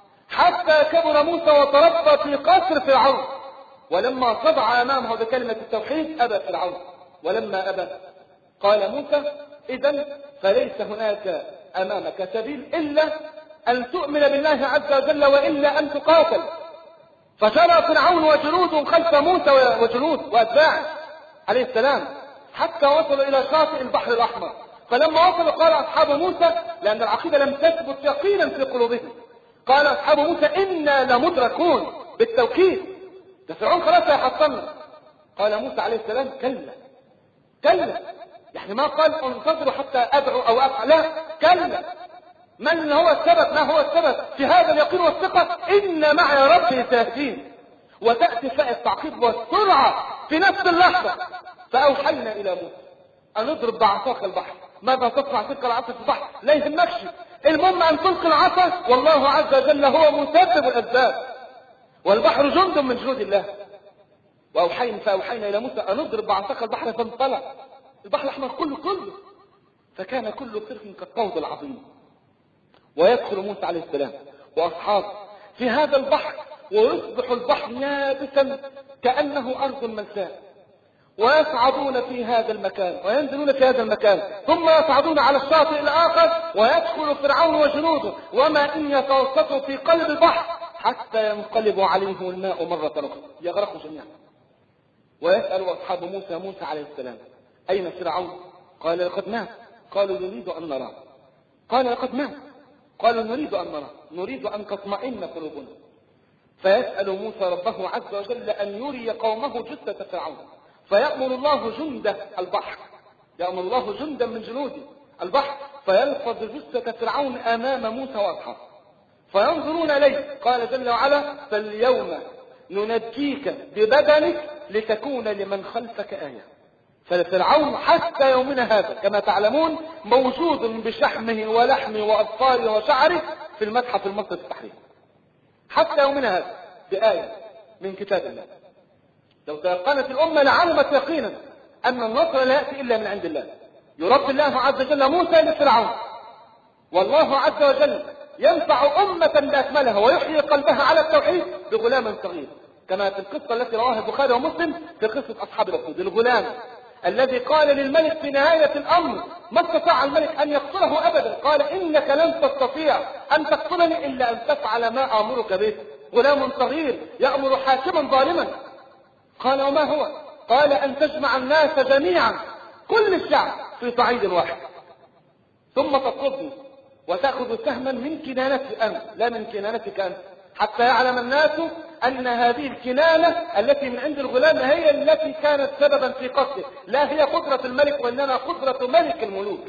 حتى كبر موسى وتربى في قصر فرعون، ولما صدع أمامه بكلمة التوحيد أبى فرعون، ولما أبى قال موسى: إذن فليس هناك أمامك سبيل إلا أن تؤمن بالله عز وجل وإلا أن تقاتل. فجرى فرعون وجنوده خلف موسى وجنود وأتباعه عليه السلام حتى وصلوا إلى شاطئ البحر الأحمر. فلما وصلوا قال أصحاب موسى، لأن العقيدة لم تثبت يقينا في قلوبهم، قال أصحاب موسى: إنا لمدركون، بالتوكيد، ده فرعون خلاص هيحصلنا. قال موسى عليه السلام: كلا، يعني ما قال انتظروا حتى أدعو أو أفعل، لا، كلا. من هو السبب؟ ما هو السبب في هذا اليقين والثقة؟ إن معي ربي سيهدين. وتأتي فاء التعقيب والسرعة في نفس اللحظة. فأوحينا إلى موسى أن اضرب بعصاك البحر. ماذا تصنع تلك العصا في البحر؟ لا يهمكش، المهم أن تلقي العصا، والله عز وجل هو مسبب الأسباب، والبحر جند من جنود الله. فأوحينا إلى موسى أن اضرب بعصاك البحر، فانطلق البحر الأحمر كله، فكان كل فرق كالطود العظيم. ويدخل موسى عليه السلام وأصحابه في هذا البحر، ويصبح البحر يابسا كأنه أرض ملساء، ويصعدون في هذا المكان وينزلون في هذا المكان، ثم يصعدون على الشاطئ الآخر، ويدخل فرعون وجنوده وما إن يتوسطوا في قلب البحر حتى ينقلب عليهم الماء مرة أخرى، يغرقوا جميعا. ويسأل أصحاب موسى عليه السلام: أين فرعون؟ قال: لقد مات. قالوا: نريد أن نراه. قال: لقد مات. قالوا: نريد أن نراه، نريد أن تطمئن قلوبنا. فيسأل موسى ربه عز وجل أن يري قومه جثة فرعون، فيأمر الله جنده البحر، يأمر الله جندا من جنوده البحر، فيلفظ جثة فرعون أمام موسى وأصحابه، فينظرون إليه. قال جل وعلا: فاليوم ننجيك ببدنك لتكون لمن خلفك آية. فالفرعون حتى يومنا هذا كما تعلمون موجود بشحمه ولحمه وأظفاره وشعره في المتحف المصري في التحرير، حتى يومنا هذا بآية من كتاب الله. لو تيقنت الأمة لعلمت يقينا أن النصر لا يأتي إلا من عند الله. يربي الله عز وجل موسى لفرعون، والله عز وجل ينفع أمة بأكملها ويحيي قلبها على التوحيد بغلام صغير كما في القصة التي رواها البخاري ومسلم في قصة أصحاب الأخدود. الغلام الذي قال للملك في نهاية الأمر ما استطاع الملك أن يقتله أبدا، قال إنك لن تستطيع أن تقتلني إلا أن تفعل ما آمرك به. غلام صغير يأمر حاكما ظالما. قال وما هو؟ قال أن تجمع الناس جميعا كل الشعب في صعيد واحد، ثم تطردني وتأخذ سهما من كنانتي أنت لا من كنانتك أنت، حتى يعلم الناس أن هذه الكنانة التي من عند الغلام هي التي كانت سببا في قتله، لا هي قدرة الملك وإنما قدرة ملك الملوك.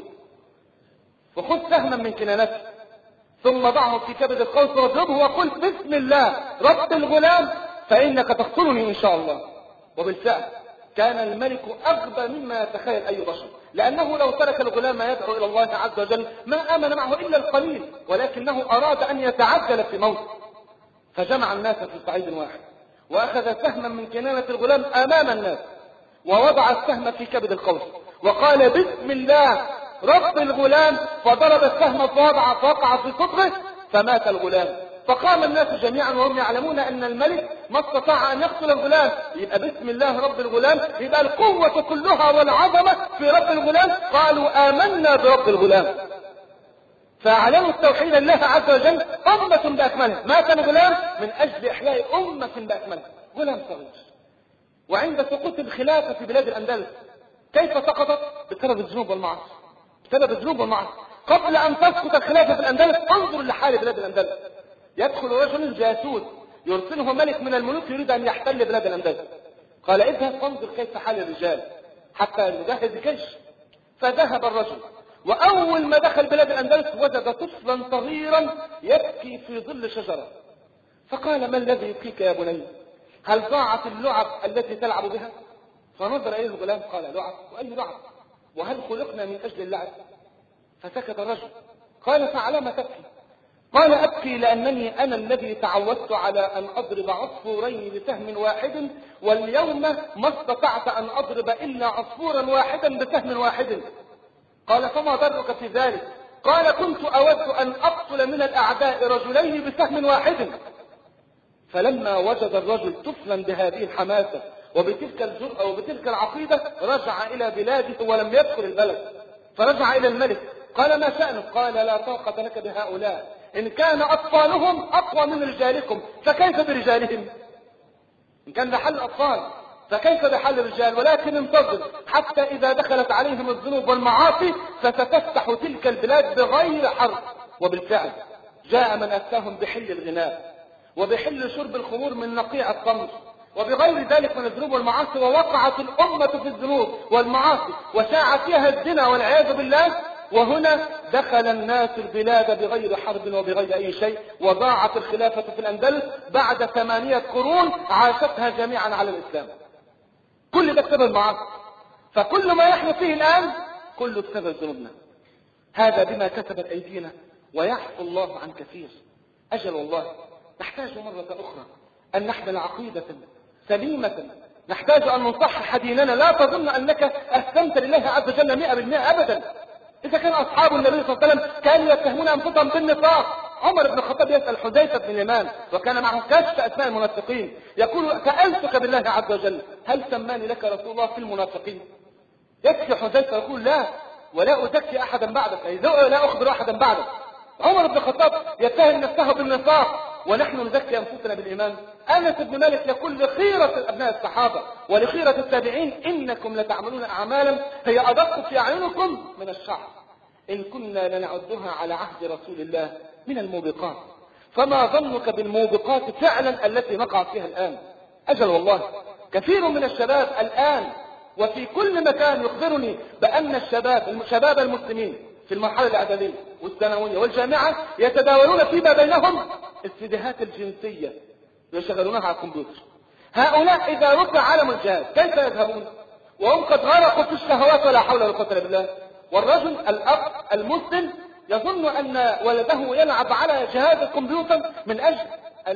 وخذ سهما من كنانتي ثم ضعه في كبد القوس واضربه وقل بسم الله رب الغلام فإنك تقتلني إن شاء الله. وبالفعل كان الملك أغبى مما يتخيل أي بشر، لأنه لو ترك الغلام يدعو إلى الله عز وجل ما آمن معه إلا القليل، ولكنه أراد أن يتعجل في موته، فجمع الناس في صعيد واحد وأخذ سهما من كنانة الغلام أمام الناس ووضع السهم في كبد القوس وقال بسم الله رب الغلام، فضرب السهم فوقع في صدره فمات الغلام. فقام الناس جميعا وهم يعلمون أن الملك ما استطاع أن يقتل الغلام، يبقى بسم الله رب الغلام، يبقى القوة كلها والعظمة في رب الغلام. قالوا آمنا برب الغلام، فأعلنوا التوحيد لله عز وجل أمة بأكملها. مات الغلام من أجل إحياء أمة بأكملها، غلام صغير. وعند سقوط الخلافة في بلاد الأندلس كيف سقطت؟ بسبب الذنوب والمعاصي، بسبب الذنوب والمعاصي. قبل أن تسقط الخلافة في الأندلس انظر لحال بلاد الأندلس. يدخل رجل جاسوس يرسله ملك من الملوك يريد أن يحتل بلاد الأندلس، قال اذهب فانظر كيف حال الرجال حتى نجهز جيش. فذهب الرجل وأول ما دخل بلاد الأندلس وجد طفلا صغيرا يبكي في ظل شجرة، فقال ما الذي يبكيك يا بني؟ هل ضاعت اللعب التي تلعب بها؟ فنظر إليه الغلام قال لعب؟ وأي لعب؟ وهل خلقنا من أجل اللعب؟ فسكت الرجل. قال فعلى تبكي؟ قال أبكي لأنني أنا الذي تعودت على أن أضرب عصفورين بسهم واحد، واليوم ما استطعت أن أضرب إلا عصفورا واحدا بسهم واحد. قال فما ضرك في ذلك؟ قال كنت أود أن أقتل من الأعداء رجلين بسهم واحد. فلما وجد الرجل طفلا بهذه الحماسة وبتلك الجرأة وبتلك العقيدة رجع إلى بلاده ولم يدخل البلد، فرجع إلى الملك قال ما شأنك؟ قال لا طاقة لك بهؤلاء، إن كان أطفالهم أقوى من رجالكم فكيف برجالهم؟ إن كان بحل الأطفال فكيف بحل الرجال؟ ولكن انتظر حتى إذا دخلت عليهم الذنوب والمعاصي فستفتح تلك البلاد بغير حرب. وبالفعل جاء من أتاهم بحل الغناء وبحل شرب الخمور من نقيع الخمر وبغير ذلك من الذنوب والمعاصي، ووقعت الأمة في الذنوب والمعاصي وشاع فيها الزنا والعياذ بالله. وهنا دخل الناس البلاد بغير حرب وبغير أي شيء، وضاعت الخلافة في الأندلس بعد 8 قرون عاشتها جميعا على الإسلام. كل ده بسبب المعاصي، فكل ما يحدث فيه الآن كله بسبب ذنوبنا. هذا بما كسبت أيدينا ويعفو الله عن كثير. أجل والله نحتاج مرة أخرى أن نحمل عقيدة سليمة، نحتاج أن نصحح ديننا. لا تظن أنك أسلمت لله عز وجل 100% أبدا. إذا كان أصحاب النبي صلى الله عليه وسلم كانوا يتهمون أنفسهم بالنفاق. عمر بن الخطاب يسأل حذيفة بن اليمان وكان معه كشف أسماء المنافقين، يقول سألتك بالله عز وجل هل سماني لك رسول الله في المنافقين؟ يكفي حذيفة يقول لا ولا أزكي أحدا بعدك، لا أخبر أحدا بعدك. عمر بن الخطاب يتهم نفسه بالنفاق ونحن نزكي أنفسنا بالإيمان. أنس بن مالك يقول لخيرة أبناء الصحابة ولخيرة التابعين إنكم لتعملون أعمالا هي أدق في أعينكم من الشعر، إن كنا لنعدها على عهد رسول الله من الموبقات، فما ظنك بالموبقات فعلا التي نقع فيها الآن؟ أجل والله كثير من الشباب الآن وفي كل مكان يخبرني بأن شباب المسلمين في المرحلة الإعدادية والثانوية والجامعة يتداولون فيما بينهم السيديهات الجنسية يشغلونها على الكمبيوتر. هؤلاء إذا رفع علم الجهاد كيف يذهبون وهم قد غرقوا في الشهوات ولا حول ولا قوة إلا بالله؟ والرجل الأب المسلم يظن أن ولده يلعب على جهاز الكمبيوتر من أجل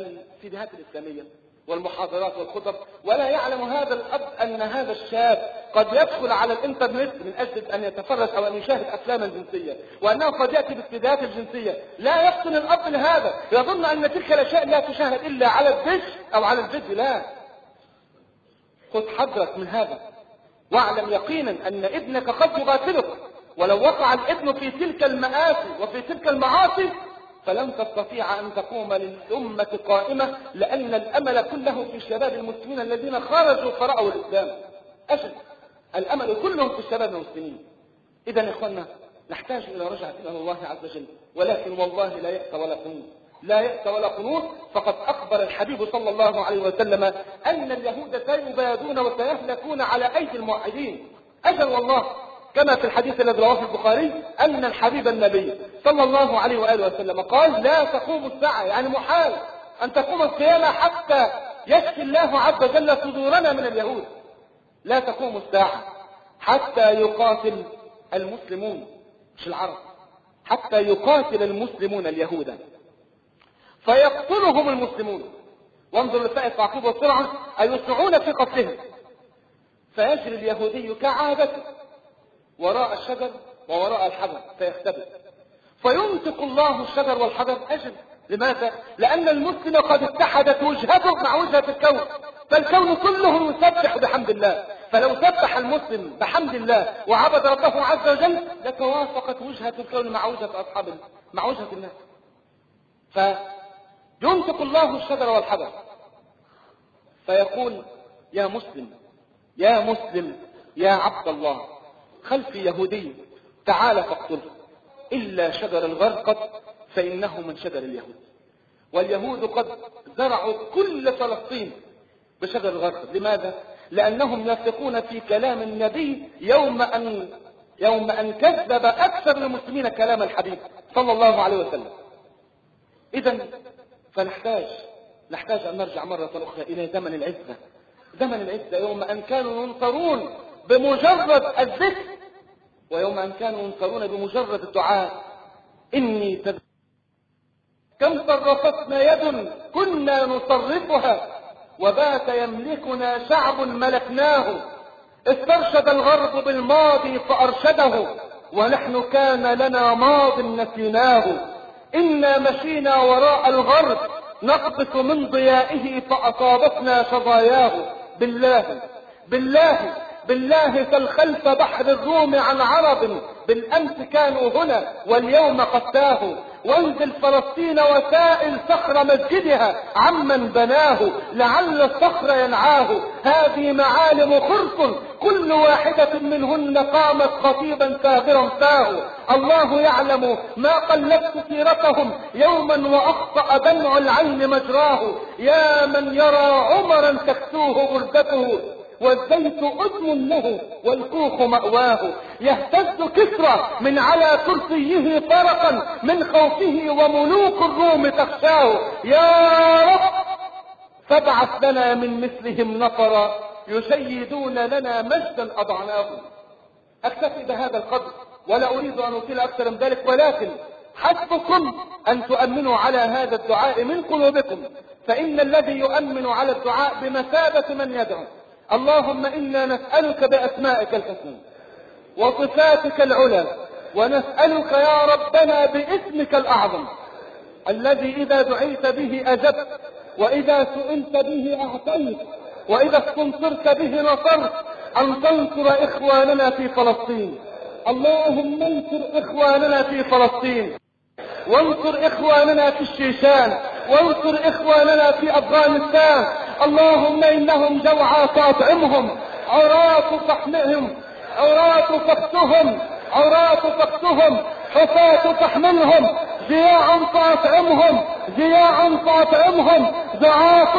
السيديهات الإسلامية والمحاضرات والخطب، ولا يعلم هذا الأب أن هذا الشاب قد يدخل على الانترنت من اجل ان يتفرج او ان يشاهد افلاما جنسيه، وانه قد ياتي بالابتداءات الجنسيه، لا يفطن الاب لهذا، يظن ان تلك الاشياء لا تشاهد الا على الدش او على الفيديو. لا، خذ حذرك من هذا، واعلم يقينا ان ابنك قد يقاتلك، ولو وقع الابن في تلك المآسي وفي تلك المعاصي فلن تستطيع ان تقوم للامه قائمه، لان الامل كله في الشباب المسلمين الذين خرجوا فرأوا الاسلام. أجل الامل كلهم في الشباب المسلمين. اذا يا اخوانا نحتاج الى رجعه الى الله عز وجل، ولكن والله لا يأس ولا قنوط، لا يأس ولا قنوط. فقد اخبر الحبيب صلى الله عليه وسلم ان اليهود سيبادون وسيهلكون على ايدي الموحدين. اجل والله، كما في الحديث الذي رواه البخاري ان الحبيب النبي صلى الله عليه واله وسلم قال: لا تقوم الساعه، يعني محال ان تقوم القيامه حتى يشفي الله عز وجل صدورنا من اليهود. لا تقوم الساعه حتى يقاتل المسلمون، مش العرب، حتى يقاتل المسلمون اليهود فيقتلهم المسلمون. وانظر لسائر التعقيب والسرعه أن يسرعون في قتلهم. فيجري اليهودي كعادته وراء الشجر ووراء الحجر فيختبئ، فينطق الله الشجر والحجر. أجل لماذا؟ لأن المسلم قد اتحدت وجهته مع وجهة الكون، فالكون كله يسبح بحمد الله. فلو سبح المسلم بحمد الله وعبد ربه عز وجل لتوافقت وجهة الكون مع وجهة مع وجهة الناس. فينطق الله الشجر والحجر فيقول: يا مسلم يا مسلم يا عبد الله، خلفي يهودي تعال فاقتله، إلا شجر الغرقد فإنه من شجر اليهود. واليهود قد زرعوا كل فلسطين بشجر الغرقد. لماذا؟ لأنهم يثقون في كلام النبي يوم أن كذب أكثر المسلمين كلام الحبيب صلى الله عليه وسلم. إذن فنحتاج أن نرجع مرة أخرى إلى زمن العزة، زمن العزة، يوم أن كانوا ينصرون بمجرد الذكر، ويوم أن كانوا ينصرون بمجرد الدعاء. كم صرفتنا يد كنا نصرفها، وبات يملكنا شعب ملكناه. استرشد الغرب بالماضي فأرشده، ونحن كان لنا ماض نسيناه. إنا مشينا وراء الغرب نقبس من ضيائه فأصابتنا شظاياه. بالله سل خلف بحر الروم عن عرب، بالأمس كانوا هنا واليوم قد تاهوا. وانزل فلسطين وسائل صخر مسجدها عمن بناه، لعل الصخر ينعاه. هذه معالم خرص كل واحدة منهن قامت خطيبا ثاغرا فاه. الله يعلم ما قلبت سيرتهم يوما وأخطأ دمع العين مجراه. يا من يرى عمرا تكسوه غربته، والزيت أدم له والكوخ مأواه. يهتز كسرى من على كرسيه فرقا من خوفه، وملوك الروم تخشاه. يا رب فابعث لنا من مثلهم نفرا يشيدون لنا مجدا أضعناه. أكتفي بهذا القدر ولا أريد أن أطيل أكثر من ذلك، ولكن حسبكم أن تؤمنوا على هذا الدعاء من قلوبكم، فإن الذي يؤمن على الدعاء بمثابة من يدعو. اللهم إنا نسألك بأسمائك الحسنى وصفاتك العلى، ونسألك يا ربنا باسمك الأعظم الذي إذا دعيت به أجبت، وإذا سئلت به أعطيت، وإذا استنصرت به نصرت، أن تنصر إخواننا في فلسطين. اللهم انصر إخواننا في فلسطين، وانصر إخواننا في الشيشان، وانصر إخواننا في أفغانستان. اللهم إنهم جوعى فاطعمهم، عراة فاحملهم، عراة فاقتهم، حفاة فاحملهم، جياع فاطعمهم، ضعاف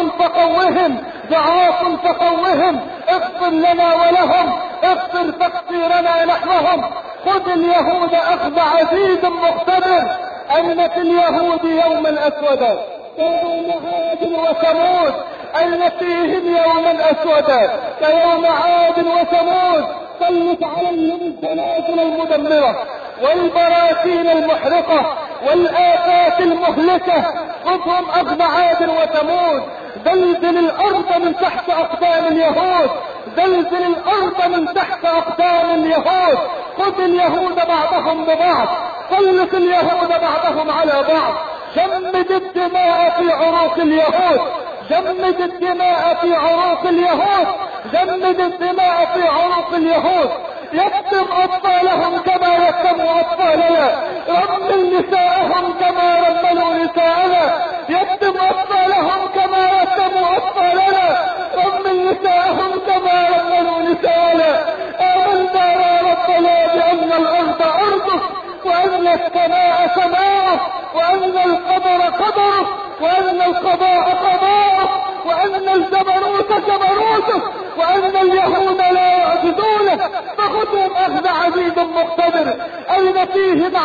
فقوهم، اغفر لنا ولهم، اغفر تقصيرنا نحوهم. خذ اليهود أخذ عزيز مقتدر، أن في اليهود يوما أسودا كيوم عاد وثمود، أن فيهم يوما أسودا كيوم عاد وثمود. سلط عليهم الزلازل المدمرة والبراكين المحرقة والآفات المهلكة. خذهم أخذ عاد وثمود. زلزل الارض من تحت اقدام اليهود، زلزل الارض من تحت اقدام اليهود. خذ اليهود بعضهم ببعض، سلط اليهود بعضهم على بعض، جمد الدماء في عروق اليهود، جمد الدماء في عروق اليهود، جمد الدماء في عروق اليهود. يكتم اطفالهم كما يكتموا اطفالنا، رمل نساءهم كما رملوا نساءنا، يكتم اطفالهم كما يكتموا اطفالنا، رمل نساءهم كما رملوا نساءنا. آمنا يا ربنا بأن الأرض أرضه، وأن السماء سماءه، وأن القدر قدره، وأن القضاء قضاءه، وأن الجبروت جبروته، وأن اليهود لا يعجزونه، فخذهم أخذ عزيز مقتدر. أين فيهم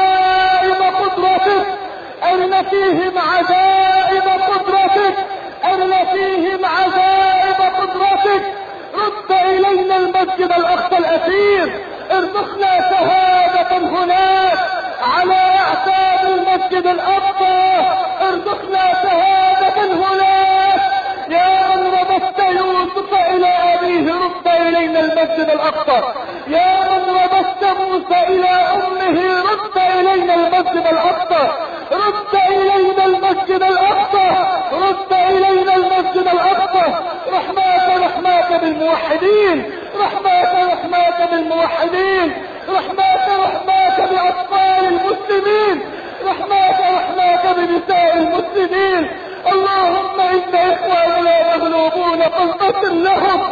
عجائب قدرتك، أين فيهم عجائب قدرتك، أين فيهم عجائب قدرتك. رد إلينا المسجد الأقصى الأثير، ارزقنا شهادة هناك على أعتاب المسجد الأقصى، ارزقنا شهادة هناك. يا من رددت يوسف إلى أبيه رد إلينا المسجد الأقصى، يا من رددت موسى إلى أمه رد إلينا المسجد الأقصى، رد إلينا المسجد الأقصى، رد إلينا المسجد الأقصى. رحماك رحماك بالموحدين، رحماك رحماك بالموحدين، رحماك رحماك بأطفال المسلمين، رحماك رحماك بنساء المسلمين. اللهم إن إخواننا مغلوبون فانتصر لهم،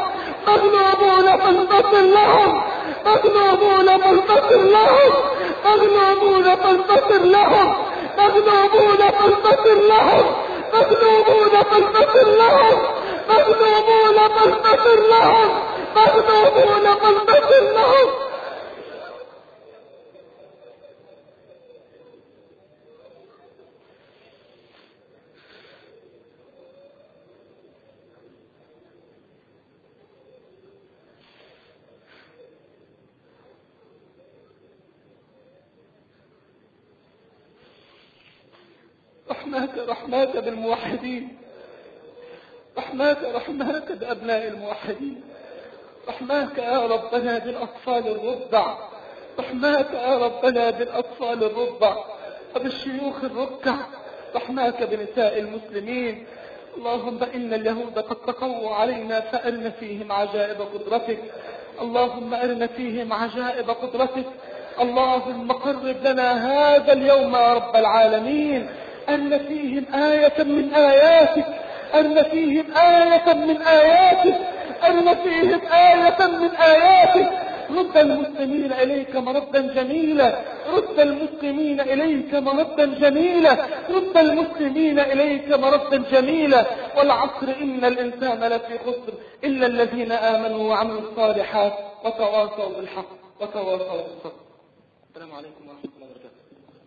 مغلوبون فانتصر لهم، مغلوبون فانتصر لهم، مغلوبون فانتصر لهم، مغلوبون فانتصر لهم، مغلوبون فانتصر لهم، مغلوبون فانتصر لهم، مغلوبون فانتصر لهم. رحماك رحماك بالموحدين، رحماك رحماك بأبناء الموحدين، رحماك يا ربنا بالأطفال الرضع، رحماك يا ربنا بالأطفال الرضع وبالشيوخ الركع، رحماك بنساء المسلمين. اللهم إن اليهود قد تقووا علينا فأرنا فيهم عجائب قدرتك، اللهم أرنا فيهم عجائب قدرتك. اللهم قرب لنا هذا اليوم يا رب العالمين، أن فيهم آية من آياتك، أن فيهم آية من آياتك، أن فيهم آية من آياتك. رد المسلمين إليك مردا جميلا، رد المسلمين إليك مردا جميلا، رد المسلمين إليك مردا جميلا. والعصر إن الإنسان لفي خسر إلا الذين آمنوا وعملوا الصالحات وتواصوا بالحق وتواصوا بالصبر. السلام عليكم ورحمة الله وبركاته.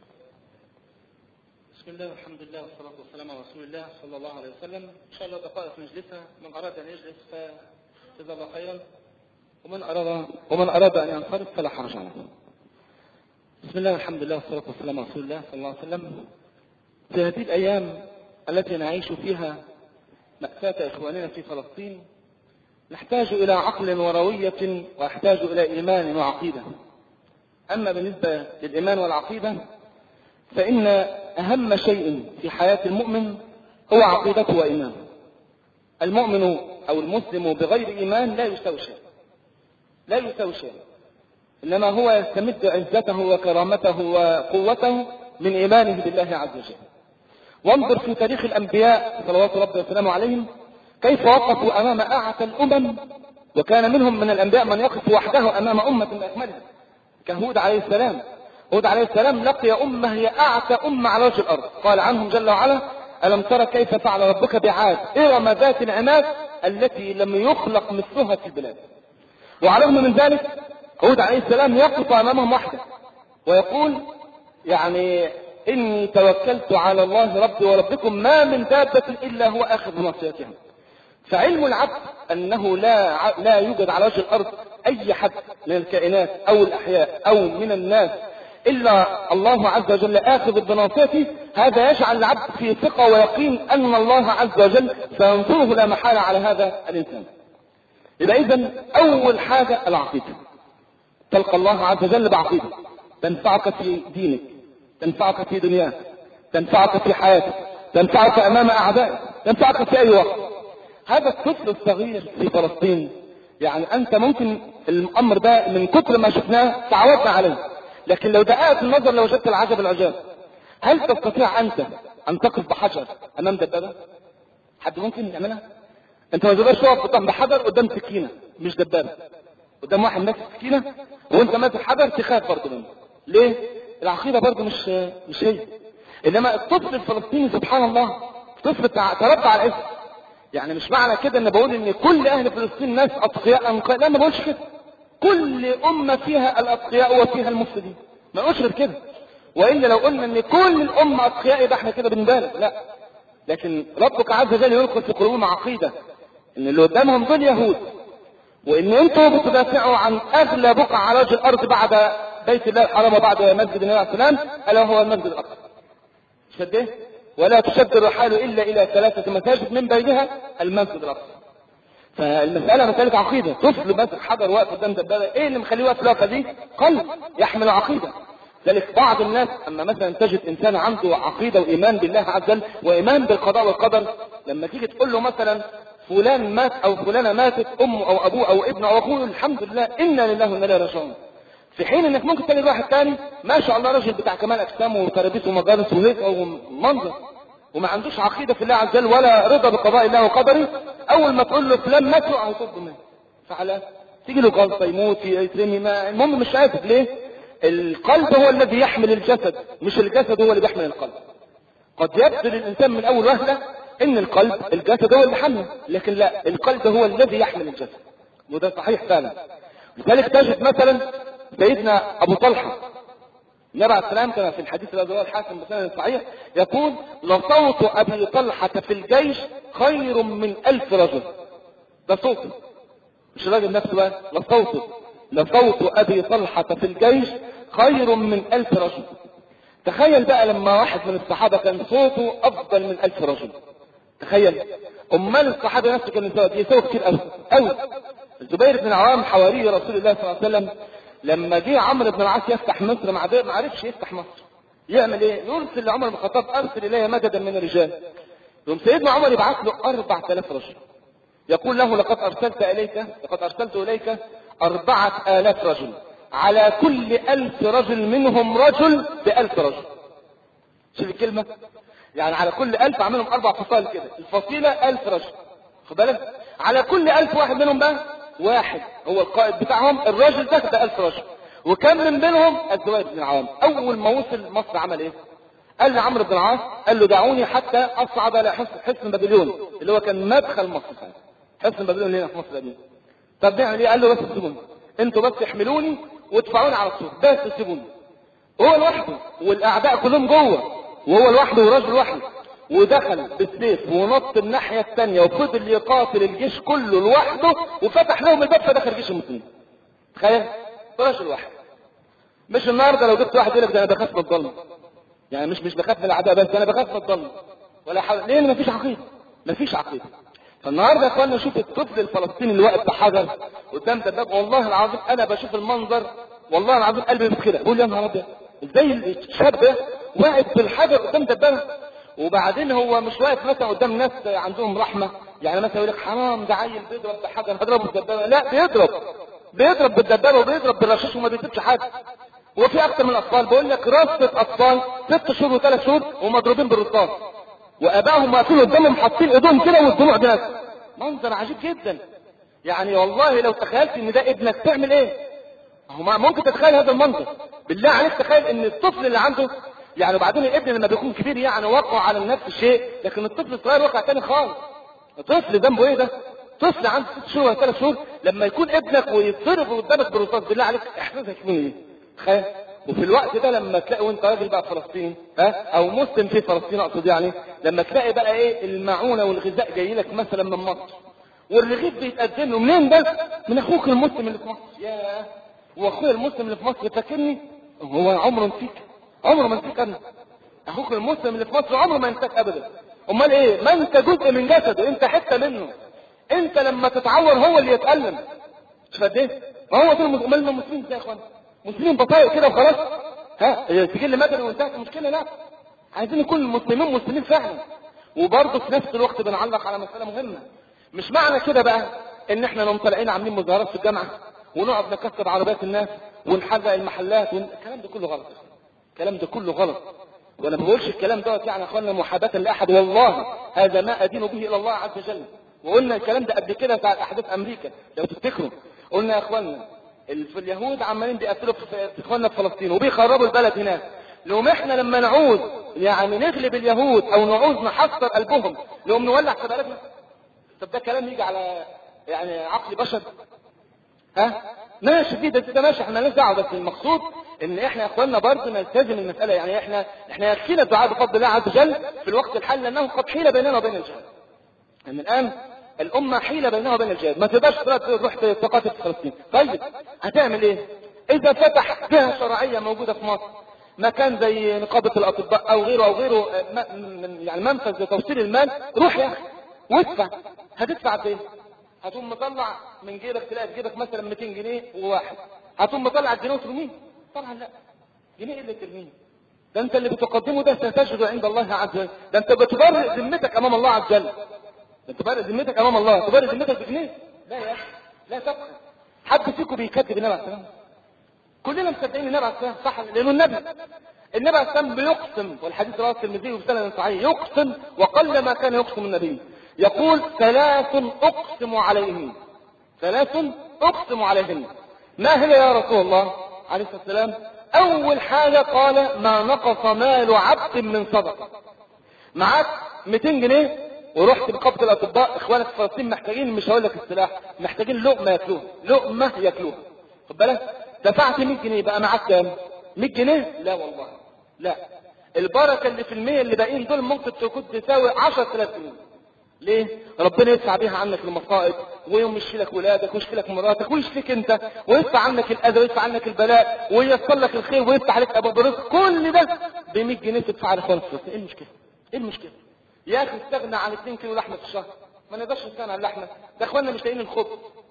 بسم الله والحمد لله والصلاة والسلام على رسول الله صلى الله عليه وسلم. إن شاء الله دقائق نجلسها، من أراد أن يجلس فجزاه الله خيرا، ومن أراد أن ينصرف فلا حرج عليه. بسم الله والحمد لله والصلاة والسلام على رسول الله صلى الله عليه وسلم. في هذه الأيام التي نعيش فيها مأساة إخواننا في فلسطين نحتاج إلى عقل وروية، وأحتاج إلى إيمان وعقيدة. أما بالنسبة للإيمان والعقيدة فإن أهم شيء في حياة المؤمن هو عقيدته وإيمانه. المؤمن أو المسلم بغير إيمان لا يساوي شيء، لا يساوي شيء، إنما هو يستمد عزته وكرامته وقوته من إيمانه بالله عز وجل. وانظر في تاريخ الأنبياء صلوات ربي وسلامه عليهم كيف وقفوا أمام أعتى الأمم، وكان منهم من الأنبياء من يقف وحده أمام أمة بأكملها كهود عليه السلام. هود عليه السلام لقي أمة هي أعتى أمة على وجه الأرض، قال عنهم جل وعلا: ألم ترى كيف فعل ربك بعاد إرم ذات العماد التي لم يخلق مثلها في البلاد. وعلى الرغم من ذلك هود عليه السلام يقف أمامهم وحده ويقول: يعني إني توكلت على الله ربي وربكم ما من دابة إلا هو آخذ بناصيتها. فعلم العبد أنه لا يوجد على وجه الأرض أي حد من الكائنات أو الأحياء أو من الناس إلا الله عز وجل آخذ بناصيته، هذا يجعل العبد في ثقة ويقين ان الله عز وجل سينصره لا محالة على هذا الانسان. يبقى اذا اول حاجة العقيدة، تلقى الله عز وجل بعقيدة تنفعك في دينك، تنفعك في دنياك، تنفعك في حياتك، تنفعك امام اعدائك، تنفعك في اي وقت. هذا الطفل الصغير في فلسطين، يعني انت ممكن الامر ده من كتر ما شفناه تعودنا عليه، لكن لو دققت النظر لوجدت العجب العجاب. هل تستطيع انت ان تقف بحجر امام دبابة؟ حد ممكن يعملها؟ انت ما تقدرش تقف قدام بحجر قدام سكينة مش دبابة، قدام واحد ماسك سكينة وانت ماسك حجر تخاف برضه منه. ليه؟ العقيدة برضه مش هي. انما الطفل الفلسطيني سبحان الله طفل تربى على الاسم. يعني مش معنى كده ان بقول ان كل اهل فلسطين ناس اتقياء انقياء، لا ما بقولش كده. كل امة فيها الاتقياء وفيها المفسدين، ما نقولش غير كده. والا لو قلنا ان كل الامة اتقياء يبقى احنا كده بنبالغ، لا. لكن ربك عز وجل يلقي في قلوبهم عقيدة ان اللي قدامهم دول يهود، وان انتوا بتدافعوا عن اغلى بقعة على وجه الارض بعد بيت الله الحرام وبعد مسجد النبي عليه السلام الا هو المسجد الاقصى. شد ايه؟ ولا تشد الرحال الا الى 3 مساجد من بينها المسجد الاقصى. فالمسألة مسألة عقيدة. طفل ماسك حجر واقف قدام دبابة، ايه اللي مخليه واقف الوقفة دي؟ قلب يحمل عقيدة. ذلك بعض الناس اما مثلا تجد انسان عنده عقيدة وايمان بالله عز وجل وايمان بالقضاء والقدر، لما تيجي تقول له مثلا فلان مات او فلانة ماتت، امه او ابوه او ابنه او اخوه، الحمد لله انا لله وانا اليه راجعون. في حين انك ممكن تلاقي واحد تاني ما شاء الله راجل بتاع كمال اجسام وترابيس ومجالس وهيك او منظر، وما عندوش عقيدة في الله عز وجل ولا رضا بقضاء الله وقدره، اول ما تقول له فلان مات يقع يطب منه فعلا تيجي له جلطه يموت يترمي، ما المهم مش عارف ليه. القلب هو الذي يحمل الجسد، مش الجسد هو اللي بيحمل القلب. قد يبدو للانسان من اول وهله ان القلب الجسد هو اللي حمله، لكن لا، القلب هو الذي يحمل الجسد، وده صحيح فعلا. لذلك تجد مثلا سيدنا ابو طلحه النبي عليه السلام كما في الحديث الذي رواه الحاكم بسند صحيح يقول: لصوت ابي طلحه في الجيش خير من 1000 رجل. ده صوته مش الراجل نفسه بقى، لصوت ابي طلحه في الجيش خير من 1000 رجل. تخيل بقى لما واحد من الصحابه كان صوته افضل من 1000 رجل، تخيل امال الصحابه نفسه كانوا يساووا كتير قوي. الزبير بن العوام حواري رسول الله صلى الله عليه وسلم لما جه عمرو بن العاص يفتح مصر ما عرفش يفتح مصر، يعمل ايه؟ يرسل لعمر بن الخطاب: ارسل الي مددا من الرجال. يوم سيدنا عمر يبعث له 4000 رجل، يقول له: لقد ارسلت اليك 4000 رجل، على كل 1000 رجل منهم رجل ب1000 رجل. شوف الكلمة، يعني على كل 1000 عاملهم 4 فصائل كده، الفصيلة 1000 رجل، خد بالك؟ على كل 1000 واحد منهم بقى واحد هو القائد بتاعهم، الراجل ده ب1000 رجل. وكم من بينهم الزبير بن العوام. اول ما وصل مصر عمل ايه؟ قال لعمرو بن العاص، قال له: دعوني حتى اصعد الى حصن بابليون اللي هو كان مدخل مصر. حصن بابليون اللي هنا في مصر دي. طب نعمل ايه؟ قال له: بس سيبوني انتوا، بس احملوني وادفعوني على السور، بس سيبوني. هو لوحده والاعداء كلهم جوه، وهو لوحده وراجل وحده، ودخل بالسيف ونط الناحيه الثانيه وفضل يقاتل الجيش كله لوحده، وفتح لهم الباب فدخل جيش المسلمين. تخيل، راجل واحد. مش النهارده لو جبت واحد يقول لك: ده انا بخاف من الظلم، يعني مش بخاف من الاعداء بس، انا بخاف من الظلم ولا حول. ليه؟ مفيش عقيده. فالنهارده يا اخوانا شوف الطفل الفلسطيني اللي واقف بحجر قدام دباب، والله العظيم انا بشوف المنظر والله العظيم قلبي بيتخلع، بقول يا نهار ابيض ازاي الشاب ده واقف بالحجر قدام دبابه. وبعدين هو مش واقف مثلا قدام ناس عندهم رحمه، يعني مثلا يقول لك حرام ده عيل بيضرب بحجر هضربه بالدبابه، لا، بيضرب بالدبابه وبيضرب بالرشاش وما بيسيبش حاجه. وفي اكتر من الاطفال بقول لك رصة اطفال 6 شهور و3 شهور ومضروبين بالرصاص، وابائهم واقفين قدامهم حاطين ايدهم كده والدموع دي نازله. منظر عجيب جدا. يعني والله لو تخيلت ان ده ابنك تعمل ايه؟ هو ممكن تتخيل هذا المنظر؟ بالله عليك تخيل ان الطفل اللي عنده، يعني وبعدين الابن لما بيكون كبير يعني وقع على نفس الشيء، لكن الطفل الصغير وقع تاني خالص. الطفل ذنبه ايه ده؟ طفل عنده 6 شهور ولا 3 شهور لما يكون ابنك ويتضرب قدامك بالرصاص، بالله عليك احساسك يكون ايه؟ تخيل. وفي الوقت ده لما تلاقي وانت راجل بقى فلسطيني او مسلم في فلسطين اقصد، يعني لما تلاقي بقى ايه المعونه والغذاء جاي لك مثلا من مصر، والرغيف بيتقدم له منين بس؟ من اخوك المسلم اللي في مصر. ياه، واخويا المسلم اللي في مصر فاكرني؟ هو عمره ما نسيك انا. اخوك المسلم اللي في مصر عمره ما ينساك ابدا. امال ايه؟ ما انت جزء من جسده، انت حته منه. انت لما تتعور هو اللي يتألم. مش قد ايه؟ ما هو دول المسلمين ازاي يا اخوان؟ مسلمين بطايق كده وخلاص؟ ها تجي لي مدني وانتهت المشكله؟ لا، عايزين يكون المسلمين مسلمين فعلا. وبرضه في نفس الوقت بنعلق على مساله مهمه. مش معنى كده بقى ان احنا نقوم طالعين عاملين مظاهرات في الجامعه ونقعد نكسر عربيات الناس ونحرق المحلات الكلام ده كله غلط. الكلام ده كله غلط. وانا ما بقولش الكلام دوت يعني يا اخوانا محاباه لاحد، والله هذا ما ادين به الى الله عز وجل. وقلنا الكلام ده قبل كده بتاع احداث امريكا لو تفتكروا. قلنا يا اخوانا اليهود عمالين بيقتلوا في اخواننا في فلسطين وبيخربوا البلد هناك. لو احنا لما نعوز يعني نغلب اليهود او نعوز نحصر قلبهم نقوم نولع في بلدنا؟ طب ده كلام يجي على يعني عقل بشر؟ ها ماشي ده ماشي، احنا مالناش دعوه، بس المقصود ان احنا يا اخواننا برضه نلتزم المساله. يعني احنا يكفينا الدعاء بفضل الله عز وجل في الوقت الحالي لانه قد حيل بيننا وبين الجهاد. يعني الان الامه حيل بينها وبين الجهاد، ما تقدرش تروح تقاتل في فلسطين. طيب هتعمل ايه؟ اذا فتح جهه شرعيه موجوده في مصر مكان زي نقابه الاطباء او غيره يعني منفذ لتوصيل المال، روح يا اخي وادفع. هتدفع بايه؟ هتقوم مطلع من جيبك تلاقي في جيبك مثلا 200 جنيه وواحد، هتقوم مطلع الجنيه وترميه؟ طبعا لا، جنيه اللي ترميه ده انت اللي بتقدمه ده ستجد عند الله عز وجل. ده انت بتبرئ ذمتك امام الله عز وجل. انت تبرئ ذمتك امام الله، تبرئ ذمتك بجنيه؟ لا يا اخي لا تبقى. حد فيكم بيكذب النبي عليه السلام؟ كلنا مصدقين النبي عليه السلام صح، لانه النبي عليه السلام بيقسم، والحديث رواه الترمذي وسند صحيح، يقسم وقل ما كان يقسم النبي. يقول 3 اقسم عليهن، 3 اقسم عليهن. ما هي يا رسول الله عليه الصلاه والسلام؟ اول حاجه قال ما نقص مال عبد من صدقه. معاك 200 جنيه ورحت نقابه الاطباء، اخوانك في فلسطين محتاجين، مش هقول لك السلاح، محتاجين لقمه ياكلوها، لقمه ياكلوها، خد بالك؟ دفعت 100 جنيه بقى معاك كام؟ 100 جنيه؟ لا والله لا، البركه اللي في المية اللي باقيين دول ممكن تكون تساوي 10,000 جنيه. ليه؟ ربنا يدفع بيها عنك المصائب ويوم يشفي لك ولادك ويشفي لك مراتك ويشفيك انت ويدفع عنك الاذى ويدفع عنك البلاء وييسر لك الخير ويفتح عليك ابواب الرزق. كل ده ب 100 جنيه تدفع لاخوانك. ايه المشكله؟ ايه المشكله؟ يا اخي استغنى عن 2 كيلو لحمه في الشهر، ما نقدرش نستغنى عن اللحمه. ده اخواننا مش لاقيين الخبز،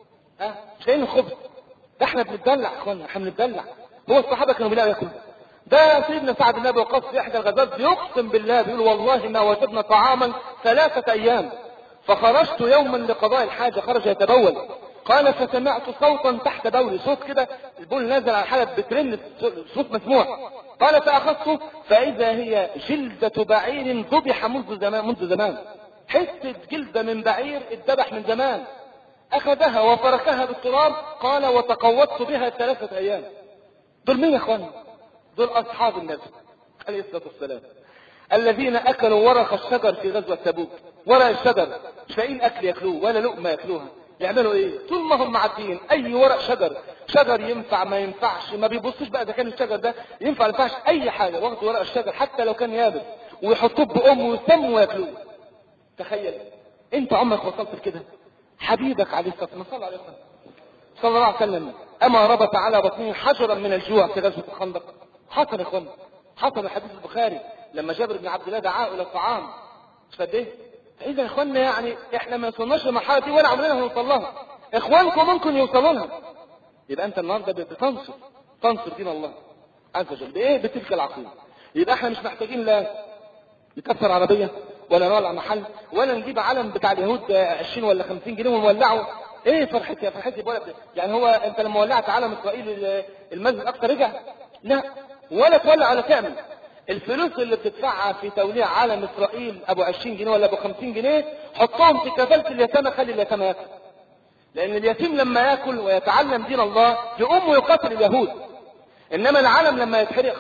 مش لاقيين الخبز. ده احنا بنتدلع اخواننا، احنا بنتدلع. هو الصحابه كانوا بيلاقوا ياكلوا. ده سيدنا سعد بن ابي وقاص في احدى الغزوات بيقسم بالله بيقول والله ما وجدنا طعاما 3 ايام، فخرجت يوما لقضاء الحاجه، خرج يتبول، قال فسمعت صوتا تحت بولي، صوت كده البول نازل على الحلب بترن، صوت مسموع. قال فاخذته فاذا هي جلده بعير ذبح منذ زمان، حته جلده من بعير اتذبح من زمان. اخذها وفركها بالتراب، قال وتقوضت بها 3 ايام. دول مين يا اخوان؟ دول اصحاب النبي عليه الصلاه والسلام الذين اكلوا ورق الشجر في غزوه تبوك. ورق الشجر مش لاقيين اكل ياكلوه ولا لقمه ياكلوها، يعملوا ايه؟ طول ما هم معديين اي ورق شجر ينفع ما ينفعش، ما بيبصوش بقى اذا كان الشجر ده ينفع ما ينفعش، اي حاجه واخدوا ورق الشجر حتى لو كان يابس ويحطوه بامه ويسموا وياكلوه. تخيل انت عمرك وصلت لكده؟ حبيبك عليه الصلاه والسلام صلى الله عليه وسلم اما ربط على بطنه حجرا من الجوع في غزوه الخندق. حصل يا اخوان، حصل الحديث البخاري لما جابر بن عبد الله دعاه الى الطعام. مش قد ايه؟ فاذا يا اخواننا يعني احنا ما وصلناش للمرحله دي ولا عمرنا هنوصل لها. اخوانكم ممكن يوصلوا لها. يبقى انت النهارده تنصر دين الله عز وجل بايه؟ بتلك العقيده. يبقى احنا مش محتاجين لا نكسر عربيه ولا نولع محل ولا نجيب علم بتاع اليهود 20 ولا 50 جنيه ونولعه. ايه فرحتي يا فرحتي بولا يعني؟ هو انت لما ولعت علم اسرائيل المسجد الاقصى رجع؟ لا، ولا تولع ولا تعمل. الفلوس اللي بتدفعها في توليع علم اسرائيل ابو 20 جنيه ولا ابو 50 جنيه حطهم في كفاله اليتامى، خلي اليتامى ياكل. لان اليتيم لما ياكل ويتعلم دين الله يقوم ويقاتل اليهود. انما العلم لما يتحرق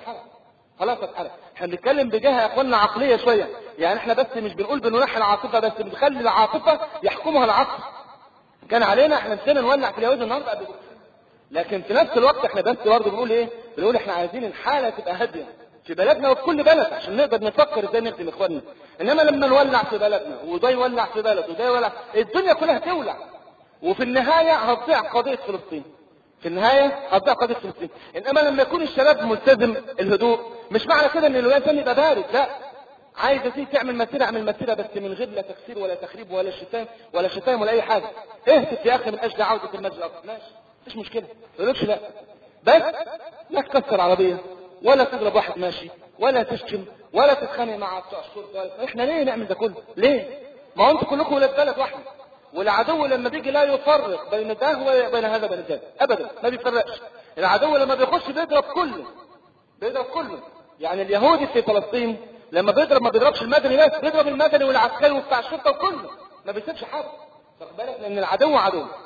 خلاص اتحرق. احنا بنتكلم بجهه يا اخوانا عقليه شويه، يعني احنا بس مش بنقول بننحي العاطفه، بس بنخلي العاطفه يحكمها العقل. كان علينا احنا نسينا نولع في اليهود النهارده قبل كده، لكن في نفس الوقت احنا بس برضه بنقول ايه؟ بنقول احنا عايزين الحاله تبقى هاديه في بلدنا وفي كل بلد عشان نقدر نفكر ازاي نخدم اخواننا. انما لما نولع في بلدنا وده يولع في بلد وده يولع، الدنيا كلها تولع، وفي النهايه هتضيع قضيه فلسطين. في النهاية قضاء قضية فلسطين. انما لما يكون الشباب ملتزم الهدوء، مش معنى كده ان الانسان يبقى بارد، لا. عايز تيجي تعمل مسيرة اعمل مسيرة، بس من غير لا تكسير ولا تخريب ولا شتائم ولا اي حاجة. اهتف يا اخي من اجل عودة المسجد الاقصى، ماشي مفيش مشكلة، ما تقولش لا. بس لا تكسر عربية ولا تضرب واحد ماشي ولا تشتم ولا تتخانق مع بتوع الشرطة. احنا ليه نعمل ده كله؟ ليه؟ ما هو انتوا كلكم ولاد بلد واحده، والعدو لما بيجي لا يفرق بين ده وبين هذا وبين ده ابدا، ما بيفرقش. العدو لما بيخش بيضرب كله. يعني اليهودي في فلسطين لما بيضرب ما بيضربش المدني بس، بيضرب المدني والعسكري وبتاع الشرطه وكله، ما بيسيبش حد. واخد بالك؟ لان العدو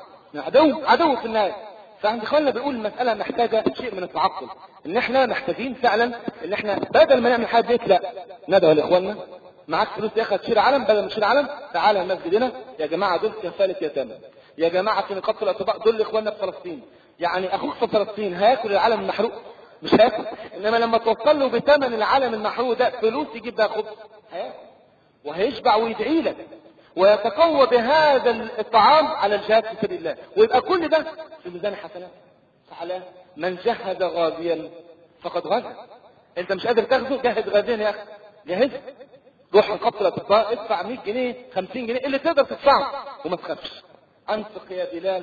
عدو في النهايه. فعند اخواننا بيقول المساله محتاجه شيء من التعقل، ان احنا محتاجين فعلا ان احنا بدل ما نعمل حاجه ديت لا ندعو لاخواننا. معاك فلوس يا اخي تشيل علم، بدل ما تشيل علم تعالى مسجدنا يا جماعه، دول كفاله يتامى، يا جماعه في نقابه الاطباء دول اخواننا في فلسطين. يعني اخوك في فلسطين هياكل العلم المحروق؟ مش هياكل. انما لما توصل له بثمن العلم المحروق ده فلوس يجيب بها خبز هياكل وهيشبع ويدعي لك ويتقوى بهذا الطعام على الجهاد في سبيل الله، ويبقى كل ده في ميزان حسنات. فعلى من جهز غازيا فقد غزا. انت مش قادر تاخده، جهز غازيا يا اخي، جهز. روح نقابة الاطباء ادفع 100 جنيه 50 جنيه اللي تقدر تدفعه وما تخافش. انفق يا بلال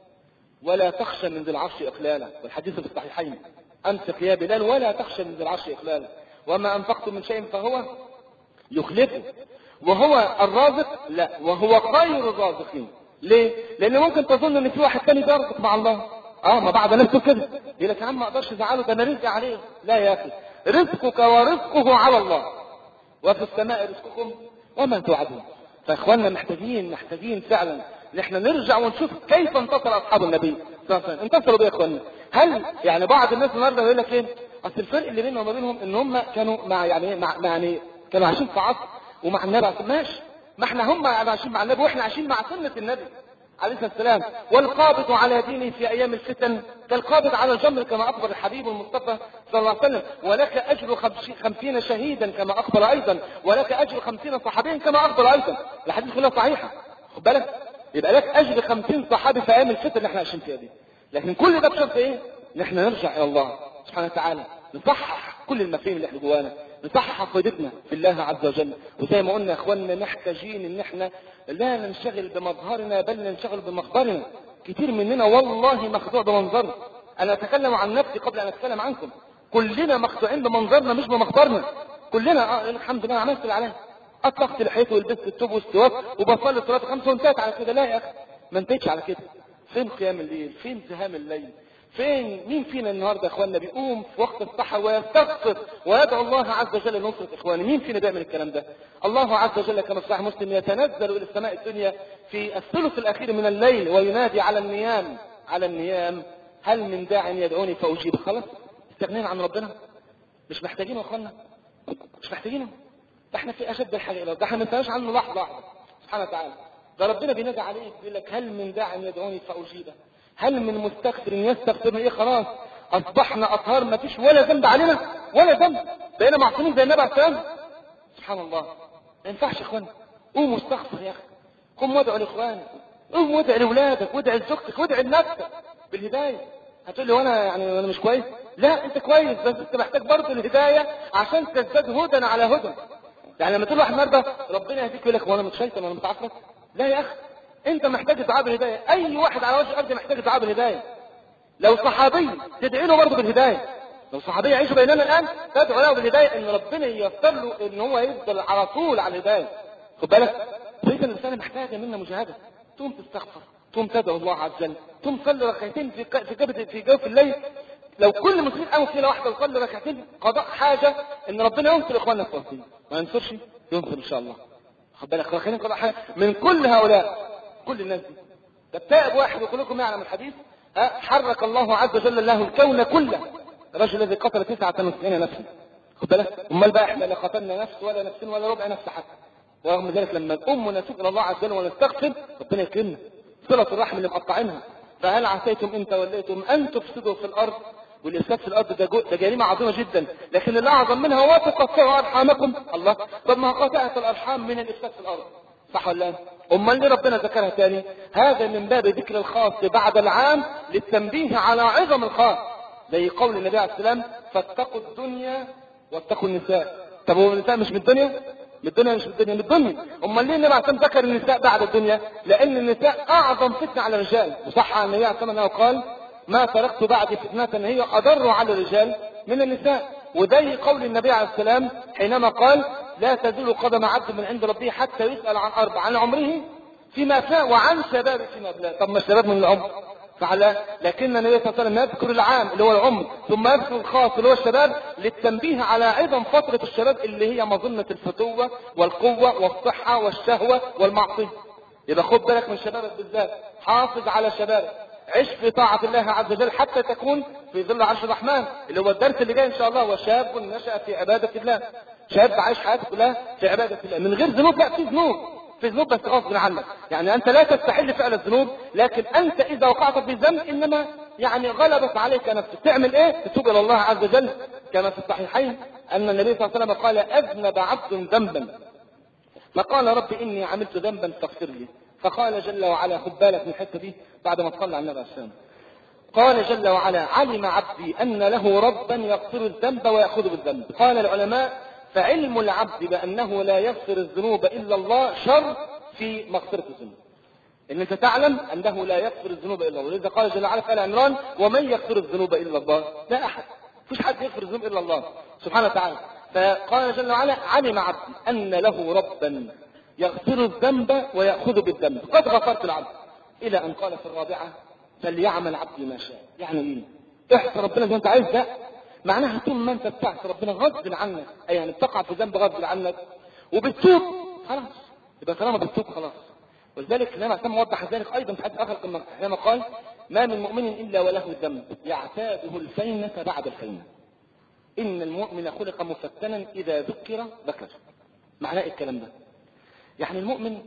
ولا تخشى من ذي العرش اقلالا، والحديث في الصحيحين. انفق يا بلال ولا تخشى من ذي العرش اقلالا، وما انفقتم من شيء فهو يخلفه وهو الرازق، لا وهو خير الرازقين. ليه؟ لان ممكن تظن ان في واحد ثاني بيرزق مع الله. ما بعد نفسه كده يقول لك يا عم ما اقدرش ازعله، ده انا رزقي عليه. لا يا اخي، رزقك ورزقه على الله، وفي السماء رزقكم وما توعدون. فاخواننا محتاجين فعلا ان احنا نرجع ونشوف كيف انتصر اصحاب النبي صلى الله عليه وسلم. انتصروا بايه يا اخواننا؟ هل يعني بعض الناس النهارده يقول لك ايه؟ اصل الفرق اللي بينهم وما بينهم ان هم كانوا يعني كانوا عايشين في عصر ومع النبي. ماشي، ما احنا هم عايشين مع النبي واحنا عايشين مع سنه النبي عليه الصلاه والسلام. والقابض على دينه في ايام الفتن كالقابض على الجمر كما اخبر الحبيب المصطفى صلى الله عليه وسلم. ولك اجر 50 شهيدا كما اخبر ايضا، ولك اجر 50 صحابيا كما اخبر ايضا. الحديث كلها صحيحه، خد بالك. يبقى لك اجر 50 صحابي في ايام الفتن اللي احنا عايشين فيها دي. لكن كل ده بشرط ايه؟ ان احنا نرجع الى الله سبحانه وتعالى، نصحح كل المفاهيم اللي احنا جوانا، نصحح عقيدتنا في الله عز وجل. وزي ما قلنا يا اخواننا محتاجين ان احنا لا ننشغل بمظهرنا بل ننشغل بمخبرنا. كتير مننا والله مخدوع بمنظرنا. انا اتكلم عن نفسي قبل ان اتكلم عنكم. كلنا مخدوعين بمنظرنا مش بمخبرنا. كلنا الحمد لله عملت اللي عليا، اطلقت لحيتي ولبست الثوب واستواك وبصلي صلاه 5 وانتهت على كده. لا يا اخي، ما انتهتش على كده. فين قيام الليل؟ فين سهام الليل؟ فين مين فينا النهارده يا اخواننا بيقوم في وقت الصحة ويستغفر ويدعو الله عز وجل لنصرة اخوانه؟ مين فينا بيعمل الكلام ده؟ الله عز وجل كما في صحيح مسلم يتنزل الى السماء الدنيا في الثلث الاخير من الليل وينادي على النيام هل من داع يدعوني فاجيب. خلاص استغنينا عن ربنا، مش محتاجينه يا اخواننا، مش محتاجينه. ده احنا في اشد الحاجه الى ده احنا ما ننساش عنه لحظه واحده سبحانه وتعالى. ده ربنا بينادي عليك بيقول لك هل من داع يدعوني فاجيبه، هل من مستغفر يستغفرني. ايه خلاص اصبحنا اطهار، ما فيش ولا ذنب علينا ولا ذنب، بقينا معصومين زي النبي عليه السلام. سبحان الله. ما ينفعش يا اخوانا. قوم واستغفر يا اخي، قوم وادعوا لاخوانك، قوم وادعي لاولادك وادعي لزوجتك وادعي لنفسك بالهدايه. هتقول لي وانا مش كويس؟ لا انت كويس، بس انت محتاج برضه الهدايه عشان تزداد هدى على هدى. يعني لما تقول واحد النهارده ربنا يهديك يقول لك وانا مش شايف وانا متعفرت. لا يا اخي، انت محتاج دعاء بالهدايه. اي واحد على وجه الارض محتاج دعاء بالهدايه. لو صحابي تدعي له برضه بالهدايه. لو صحابي يعيشوا بيننا الان تدعو له بالهدايه ان ربنا ييسر له ان هو يفضل على طول على الهدايه. خد بالك، فاذا الانسان محتاج منا مجاهده. تقوم تستغفر، تقوم تدعو الله عز وجل، تقوم تصلي ركعتين في جوف الليل. لو كل مسلم قام في ليله واحده وصلي ركعتين قضاء حاجه ان ربنا ينصر اخواننا في فلسطين. ما ينصرش ينصر ان شاء الله. خد بالك، ركعتين قضاء حاجه من كل هؤلاء، كل الناس دي. ده التائب واحد وكلكم يعلم الحديث حرك الله عز وجل له الكون كله. الرجل الذي قتل 99 نفسا. خد بالك، امال بقى احنا لا قتلنا نفس ولا نفسين ولا ربع نفس حتى. ورغم ذلك لما نقوم ونتوب الى الله عز وجل ونستغفر ربنا يكرمنا. صلة الرحم اللي مقطعينها. فهل عسيتم ان توليتم ان تفسدوا في الارض؟ والافساد في الارض ده جريمه عظيمه جدا، لكن الاعظم منها وتقطعوا ارحامكم. الله، طب ما قطعت الارحام من الافساد في الارض، صح ولا لا؟ امال ليه ربنا ذكرها تاني؟ هذا من باب ذكر الخاص بعد العام للتنبيه على عظم الخاص، زي قول النبي عليه السلام فاتقوا الدنيا واتقوا النساء. طب هو النساء مش من الدنيا؟ من الدنيا مش من الدنيا، من الدنيا. امال ليه النبي عليه السلام ذكر النساء بعد الدنيا؟ لان النساء اعظم فتنه على الرجال، وصح عن النبي عليه السلام انه قال ما تركت بعد فتنه هي اضر على الرجال من النساء. وده قول النبي عليه السلام حينما قال لا تزول قدم عبد من عند ربه حتى يسأل عن 4، عن عمره فيما فاء وعن شبابه فيما بلى. طب ما الشباب من العمر فعلا، لكن النبي صلى الله عليه وسلم يذكر العام اللي هو العمر ثم يذكر الخاص اللي هو الشباب للتنبيه على عظم فترة الشباب اللي هي مظنة الفتوة والقوة والصحة والشهوة والمعصية. يبقى خد بالك من شبابك بالذات، حافظ على شبابك، عش في طاعة الله عز وجل حتى تكون في ظل عرش الرحمن اللي هو الدرس اللي جاي ان شاء الله. وشاب نشأ في عبادة الله، شاب عايش حياته كلها في عبادة الله من غير ذنوب. لا، في ذنوب، في ذنوب بس غصب عنك. يعني انت لا تستحل فعل الذنوب، لكن انت اذا وقعت في ذنب انما يعني غلبت عليك نفسك، تعمل ايه؟ تتوب الى الله عز وجل. كما في الصحيحين ان النبي صلى الله عليه وسلم قال اذنب عبد ذنبا فقال رب اني عملت ذنبا فاغفر لي، فقال جل وعلا، خد بالك من الحته دي بعد ما تصلى على النبي عليه السلام، قال جل وعلا علم عبدي ان له ربا يغفر الذنب ويأخذ بالذنب. قال العلماء فعلم العبد بانه لا يغفر الذنوب الا الله شر في مغفرة الذنوب، ان انت تعلم انه لا يغفر الذنوب الا الله. ولذا قال جل وعلا في آل عمران ومن يغفر الذنوب الا الله، لا احد، مفيش حد يغفر الذنوب الا الله سبحانه وتعالى. فقال جل وعلا علم عبدي ان له ربا يغفر الذنب ويأخذ بالذنب قد غفرت العبد، الى ان قال في الرابعة فليعمل عبدي ما شاء. يعني ايه؟ احسن ربنا زي ما انت عايز. ده معناها طول ما انت بتعصي ربنا غصب عنك، اي يعني بتقع في ذنب غصب عنك وبتتوب خلاص، يبقى طالما بتتوب خلاص. ولذلك النبي عليه الصلاه وضح ذلك ايضا في حديث اخر كما قال ما من مؤمن الا وله ذنب يعتاده الفينة بعد الفينة، ان المؤمن خلق مفتنا اذا ذكر بكر. معناه ايه الكلام ده؟ يعني المؤمن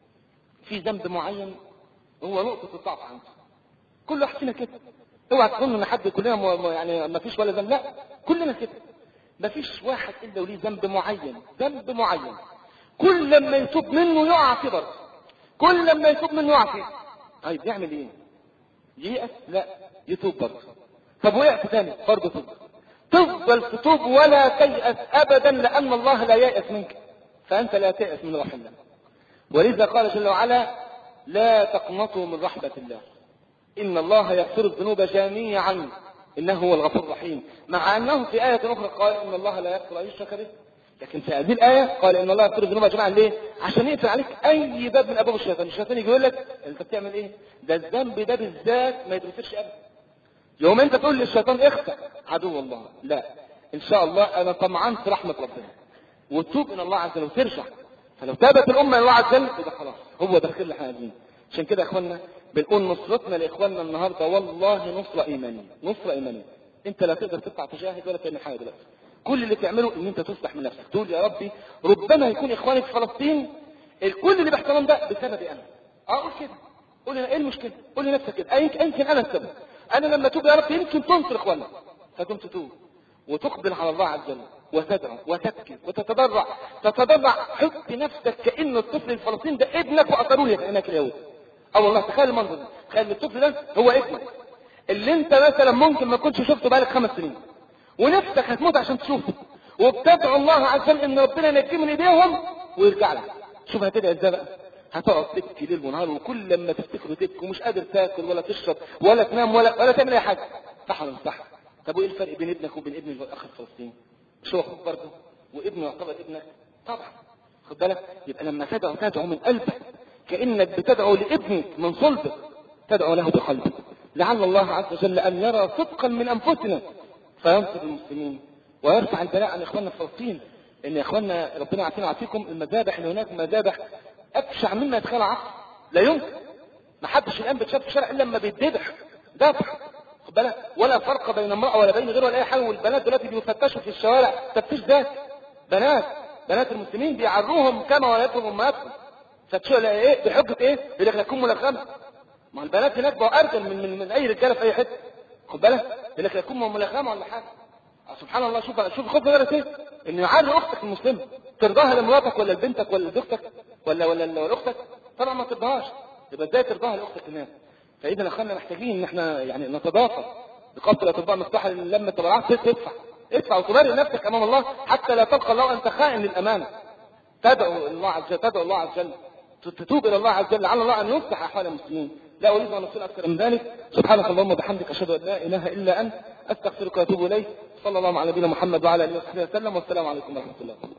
في ذنب معين هو نقطة الضعف عنده، كل واحد فينا كده. اوعى تظن ان حد كلنا يعني ما فيش ولا ذنب، لا كلنا كده. ما فيش واحد الا وليه ذنب معين، ذنب معين كل لما يتوب منه يقع في برضه، كل لما يتوب منه يقع فيه. طيب يعمل ايه؟ ييأس؟ لا، يتوب برضه. طب وقعت تاني برضه توب، تفضل تتوب ولا تيأس ابدا، لان الله لا ييأس منك، فانت لا تيأس من رحمة الله. ولذا قال جل وعلا لا تقنطوا من رحمة الله إن الله يغفر الذنوب جميعا إنه هو الغفور الرحيم. مع أنه في آية أخرى قال إن الله لا يغفر أن يشرك به، لكن في هذه الآية قال إن الله يغفر الذنوب جميعا. ليه؟ عشان يقفل عليك أي باب من أبواب الشيطان. الشيطان يجي يقول لك أنت بتعمل إيه؟ ده الذنب ده بالذات ما يتغفرش أبدا. يوم أنت تقول للشيطان اخفى عدو الله، لا إن شاء الله أنا طمعان في رحمة ربنا وتوب إلى الله عز وجل وترجع. فلو تابت الأمة إلى الله عز وجل يبقى خلاص هو داخل لها هذه. عشان كده يا إخواننا بنقول نصرتنا لإخواننا النهاردة والله نصرة إيمانية، نصرة إيمانية. أنت لا تقدر تطلع تجاهد ولا تعمل حاجة دلوقتي، كل اللي تعمله إن أنت تصلح من نفسك، تقول يا ربي ربما يكون إخواني في فلسطين الكل اللي بيحصلهم ده بسببي أنا. أقول كده، قول لي إيه المشكلة؟ قول لنفسك كده يمكن أنا السبب. أنا لما توب يا رب يمكن تنصر إخواننا، فتقوم تتوب وتقبل على الله عز وجل وتدعو وتبكي وتتضرع، حط نفسك كأن الطفل الفلسطيني ده ابنك وقتلوه هناك اليهود. والله تخيل المنظر ده، تخيل الطفل ده هو ابنك اللي انت مثلا ممكن ما كنتش شفته بقالك 5 سنين ونفسك هتموت عشان تشوفه، وبتدعو الله عز وجل ان ربنا ينجيه من ايديهم ويرجع لك. شوف هتدعي ازاي بقى؟ هتقعد تبكي ليل ونهار، وكل لما تفتكر تبكي ومش قادر تاكل ولا تشرب ولا تنام ولا تعمل اي حاجه. صح ولا مش صح؟ طب وايه الفرق بين ابنك وبين ابن الاخ الفلسطيني؟ مش هو اخوك برضه وابنه يعتبر ابنك؟ طبعا. خد بالك، يبقى لما تدعو من قلبك كأنك بتدعو لابنك من صلبك، تدعو له بقلبك، لعل الله عز وجل أن يرى صدقا من أنفسنا فينصر المسلمين ويرفع البلاء عن إخواننا في فلسطين. إن يا إخواننا ربنا يعطينا ويعطيكم المذابح اللي هناك مذابح أبشع مما يتخيل عقل، لا يمكن. ما حدش الآن بتشاف في الشارع إلا لما بيتذبح ذبح، خد بالك، ولا فرق بين امرأة ولا بين غيره ولا أي حاجة. والبنات دلوقتي بيفتشوا في الشوارع تفتيش ذات، بنات المسلمين بيعروهم كما ولدتهم أمهاتهم. فتشوف ايه بحجة ايه؟ يقول لك تكون ملغمة. ما البنات هناك بقوا ارجل من اي رجاله في اي حته، خد بالك، يقول لك تكون ملغمة ولا حاجه. سبحان الله، شوف خد بالك ايه؟ انه يعري اختك المسلمه، ترضاها لمراتك ولا لبنتك ولا لزوجتك ولا اختك؟ طبعا ما ترضاهاش، يبقى ازاي ترضاها لاختك الناس؟ فاذا اخوانا محتاجين ان احنا يعني نتضافر بقبض الاطباء مفتاح لما التبرعات. ادفع وتبرئ نفسك امام الله حتى لا تلقى الله انت خائن للامانه. تدعو الله عز وجل، تتوب الى الله عز وجل، لعل الله ان يصلح احوال المسلمين. لا اريد ان اصل اكثر من ذلك. سبحانك اللهم وبحمدك اشهد ان لا اله الا انت استغفرك واتوب اليك. صلى الله على نبينا محمد وعلى اله وصحبه وسلم، والسلام عليكم ورحمه الله.